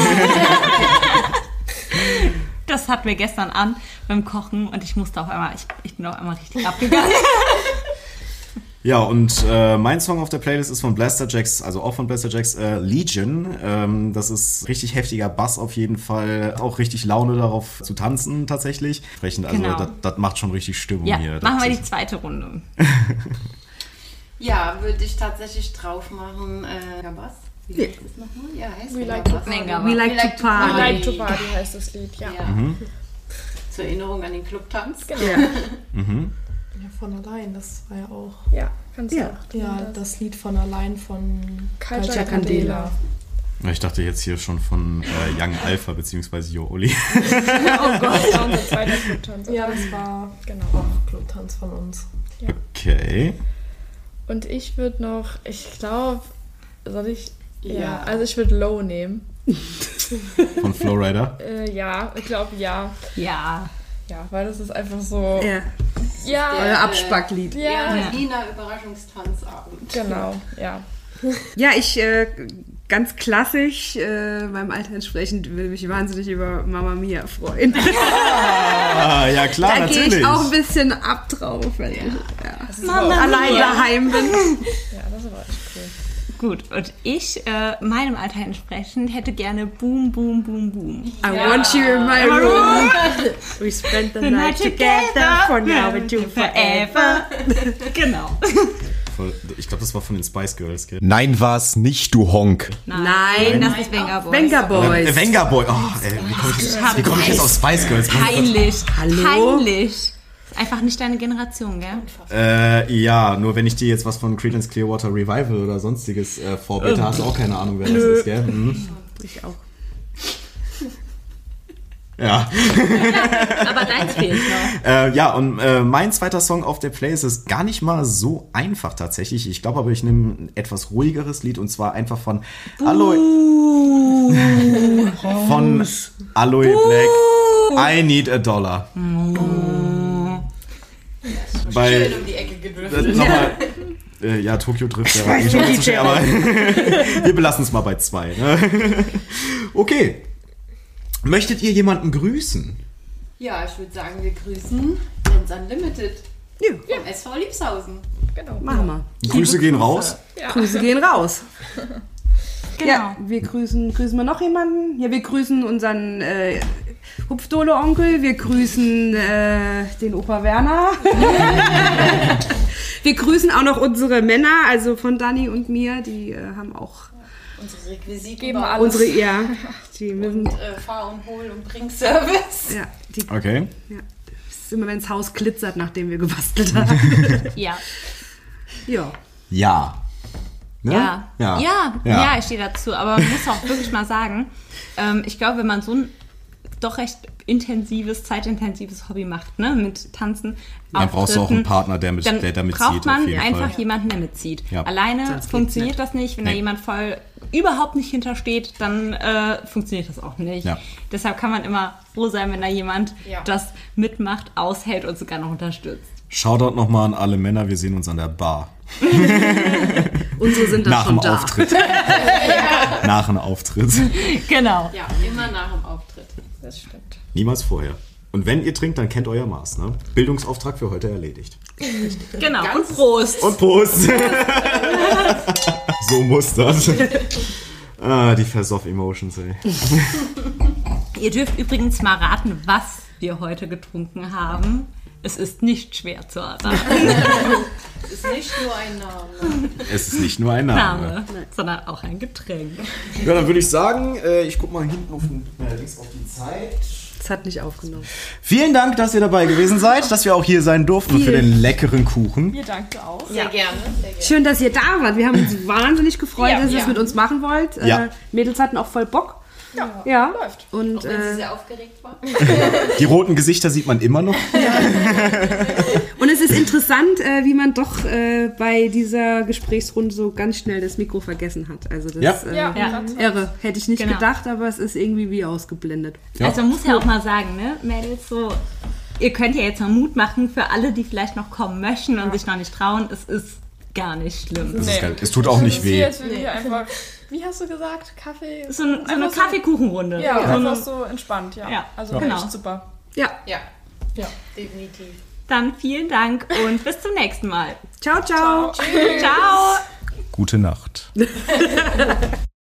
Das hatten wir gestern an beim Kochen und ich musste auf einmal, ich, ich bin auf einmal richtig abgegangen. Ja, und äh, mein Song auf der Playlist ist von Blaster Jacks, also auch von Blaster Jacks, äh, Legion. Ähm, das ist richtig heftiger Bass auf jeden Fall. Auch richtig Laune darauf zu tanzen tatsächlich. Entsprechend, also Genau. das, das macht schon richtig Stimmung Ja, hier. machen wir Das die ist- zweite Runde. Ja, würde ich tatsächlich drauf machen. Äh, ja, was? Wie heißt das nochmal? Ja, heißt We ja like to was? Venga, We like to party. I Like to Party heißt das Lied, ja. Ja. Zur Erinnerung an den Clubtanz. Genau. Ja. Ja, von allein, das war ja auch. Ja, kannst du Ja. auch. Ja, das Lied von allein von Culture Culture Candela. Candela. Ich dachte jetzt hier schon von äh, Young Alpha beziehungsweise Yo Oli. Oh Gott, das war unser zweiter Clubtanz. Ja, das war Genau. auch Clubtanz von uns. Okay. Und ich würde noch, ich glaube, soll ich, ja, Ja. also ich würde Low nehmen. Von Flowrider. Äh, ja, ich glaube, ja. Ja. Ja, weil das ist einfach so, Ja. ja, Euer Abspacklied. ja, Ja, Ja. Nina Überraschungstanzabend. genau, ja. Ja, ich äh, ganz klassisch, äh, meinem Alter entsprechend, würde mich wahnsinnig über Mamma Mia freuen. Ah, ja klar, Da gehe natürlich. ich auch ein bisschen ab drauf, wenn ich ja. Mama allein Mia. daheim bin. Ja, das war echt cool. Gut, und ich, äh, meinem Alter entsprechend, hätte gerne Boom, Boom, Boom, Boom. I want you in my room. We spent the night together, for now and you forever. Genau. Voll- Ich glaube, das war von den Spice Girls, gell? Nein, war's nicht, du Honk. Nein, das ist Venga Boys. Venga Boys. Äh, Venga Boy. Oh, ey, wie komme ich, jetzt- wie komm ich jetzt auf Spice Girls? Peinlich. Hallo? Peinlich. Ist einfach nicht deine Generation, gell? Äh, ja, nur wenn ich dir jetzt was von Creedence Clearwater Revival oder sonstiges äh, vorbete, hast du auch keine Ahnung, wer das ist, gell? Mhm. Ich auch. Ja. Aber deins fehlt noch. Äh, ja, und äh, mein zweiter Song auf der Playlist ist gar nicht mal so einfach tatsächlich. Ich glaube aber, ich nehme ein etwas ruhigeres Lied und zwar einfach von Aloe. von Aloe Black. I Need a Dollar. Weil, Schön um die Ecke äh, gedriftet. nochmal, äh, ja, Tokyo Drift wäre eigentlich schon zu schnell, aber wir belassen es mal bei zwei. Ne? Okay. Möchtet ihr jemanden grüßen? Ja, ich würde sagen, wir grüßen Dance Unlimited Ja, vom S V Liebshausen. Genau. machen wir. Grüße gehen raus. Grüße gehen raus. Genau. Ja, wir grüßen, grüßen wir noch jemanden? Ja, wir grüßen unseren äh, Hupfdohle-Onkel, wir grüßen äh, den Opa Werner. Wir grüßen auch noch unsere Männer, also von Dani und mir, die äh, haben auch Unsere Requisiten Geben bauen. alles. unsere, ja, die müssen, Und äh, Fahr- und Hol- und Bringservice. ja, die, Okay. ja, das ist immer, wenn das Haus glitzert, nachdem wir gebastelt haben. Ja. Ja. Ja. Ne? Ja. Ja. Ja. Ja. Ja, ich stehe dazu. Aber man muss auch wirklich mal sagen, ähm, ich glaube, wenn man so ein doch recht intensives, zeitintensives Hobby macht, ne, mit Tanzen, Dann brauchst du auch einen Partner, der, mit, dann der damit braucht zieht. man auf jeden einfach Fall. jemanden, der mitzieht. Ja. Alleine Sonst geht's funktioniert nicht. das nicht. Wenn da Nee. jemand voll überhaupt nicht hintersteht, dann äh, funktioniert das auch nicht. Ja. Deshalb kann man immer froh sein, wenn da jemand Ja. das mitmacht, aushält und sogar noch unterstützt. Shoutout nochmal an alle Männer, wir sehen uns an der Bar. Unsere sind dann Nach schon dem da. Auftritt. Nach dem Auftritt. Genau. Ja, immer nach dem Auftritt. Das stimmt. Niemals vorher. Und wenn ihr trinkt, dann kennt euer Maß. Ne? Bildungsauftrag für heute erledigt. Genau, und Prost. Und Prost. So muss das. Ah, die Versoff-Emotions, ey. Ihr dürft übrigens mal raten, was wir heute getrunken haben. Es ist nicht schwer zu erraten. Es ist nicht nur ein Name. Es ist nicht nur ein Name. Name, sondern auch ein Getränk. Ja, dann würde ich sagen, äh, ich guck mal hinten auf, den, äh, links auf die Zeit. Das hat nicht aufgenommen. Vielen Dank, dass ihr dabei gewesen seid, dass wir auch hier sein durften und für den leckeren Kuchen. Ihr dankt auch. Sehr gerne, sehr gerne. Schön, dass ihr da wart. Wir haben uns wahnsinnig gefreut, Ja, dass ihr ja. es mit uns machen wollt. Ja. Äh, Mädels hatten auch voll Bock. Ja, Ja. läuft. Und Auch wenn sie äh, sehr aufgeregt war. Die roten Gesichter sieht man immer noch. Und es ist interessant, äh, wie man doch äh, bei dieser Gesprächsrunde so ganz schnell das Mikro vergessen hat. Also das Ja. äh, Ja, Ja. ja. irre. Hätte ich nicht Genau. gedacht, aber es ist irgendwie wie ausgeblendet. Ja. Also man muss ja auch mal sagen, ne, Mädels, so, ihr könnt ja jetzt mal Mut machen für alle, die vielleicht noch kommen möchten und sich noch nicht trauen. Es ist gar nicht schlimm. Das Nee. ist geil. Es tut auch nicht Das ist wie, weh. als würden wir einfach, wie hast du gesagt, Kaffee? So, ein, so eine Einfach so- Kaffeekuchenrunde. Ja, So eine- einfach so entspannt, ja. Ja. Also Genau. echt super. Ja. Ja, Ja. definitiv. Dann vielen Dank und bis zum nächsten Mal. Ciao, ciao. Ciao. Gute Nacht.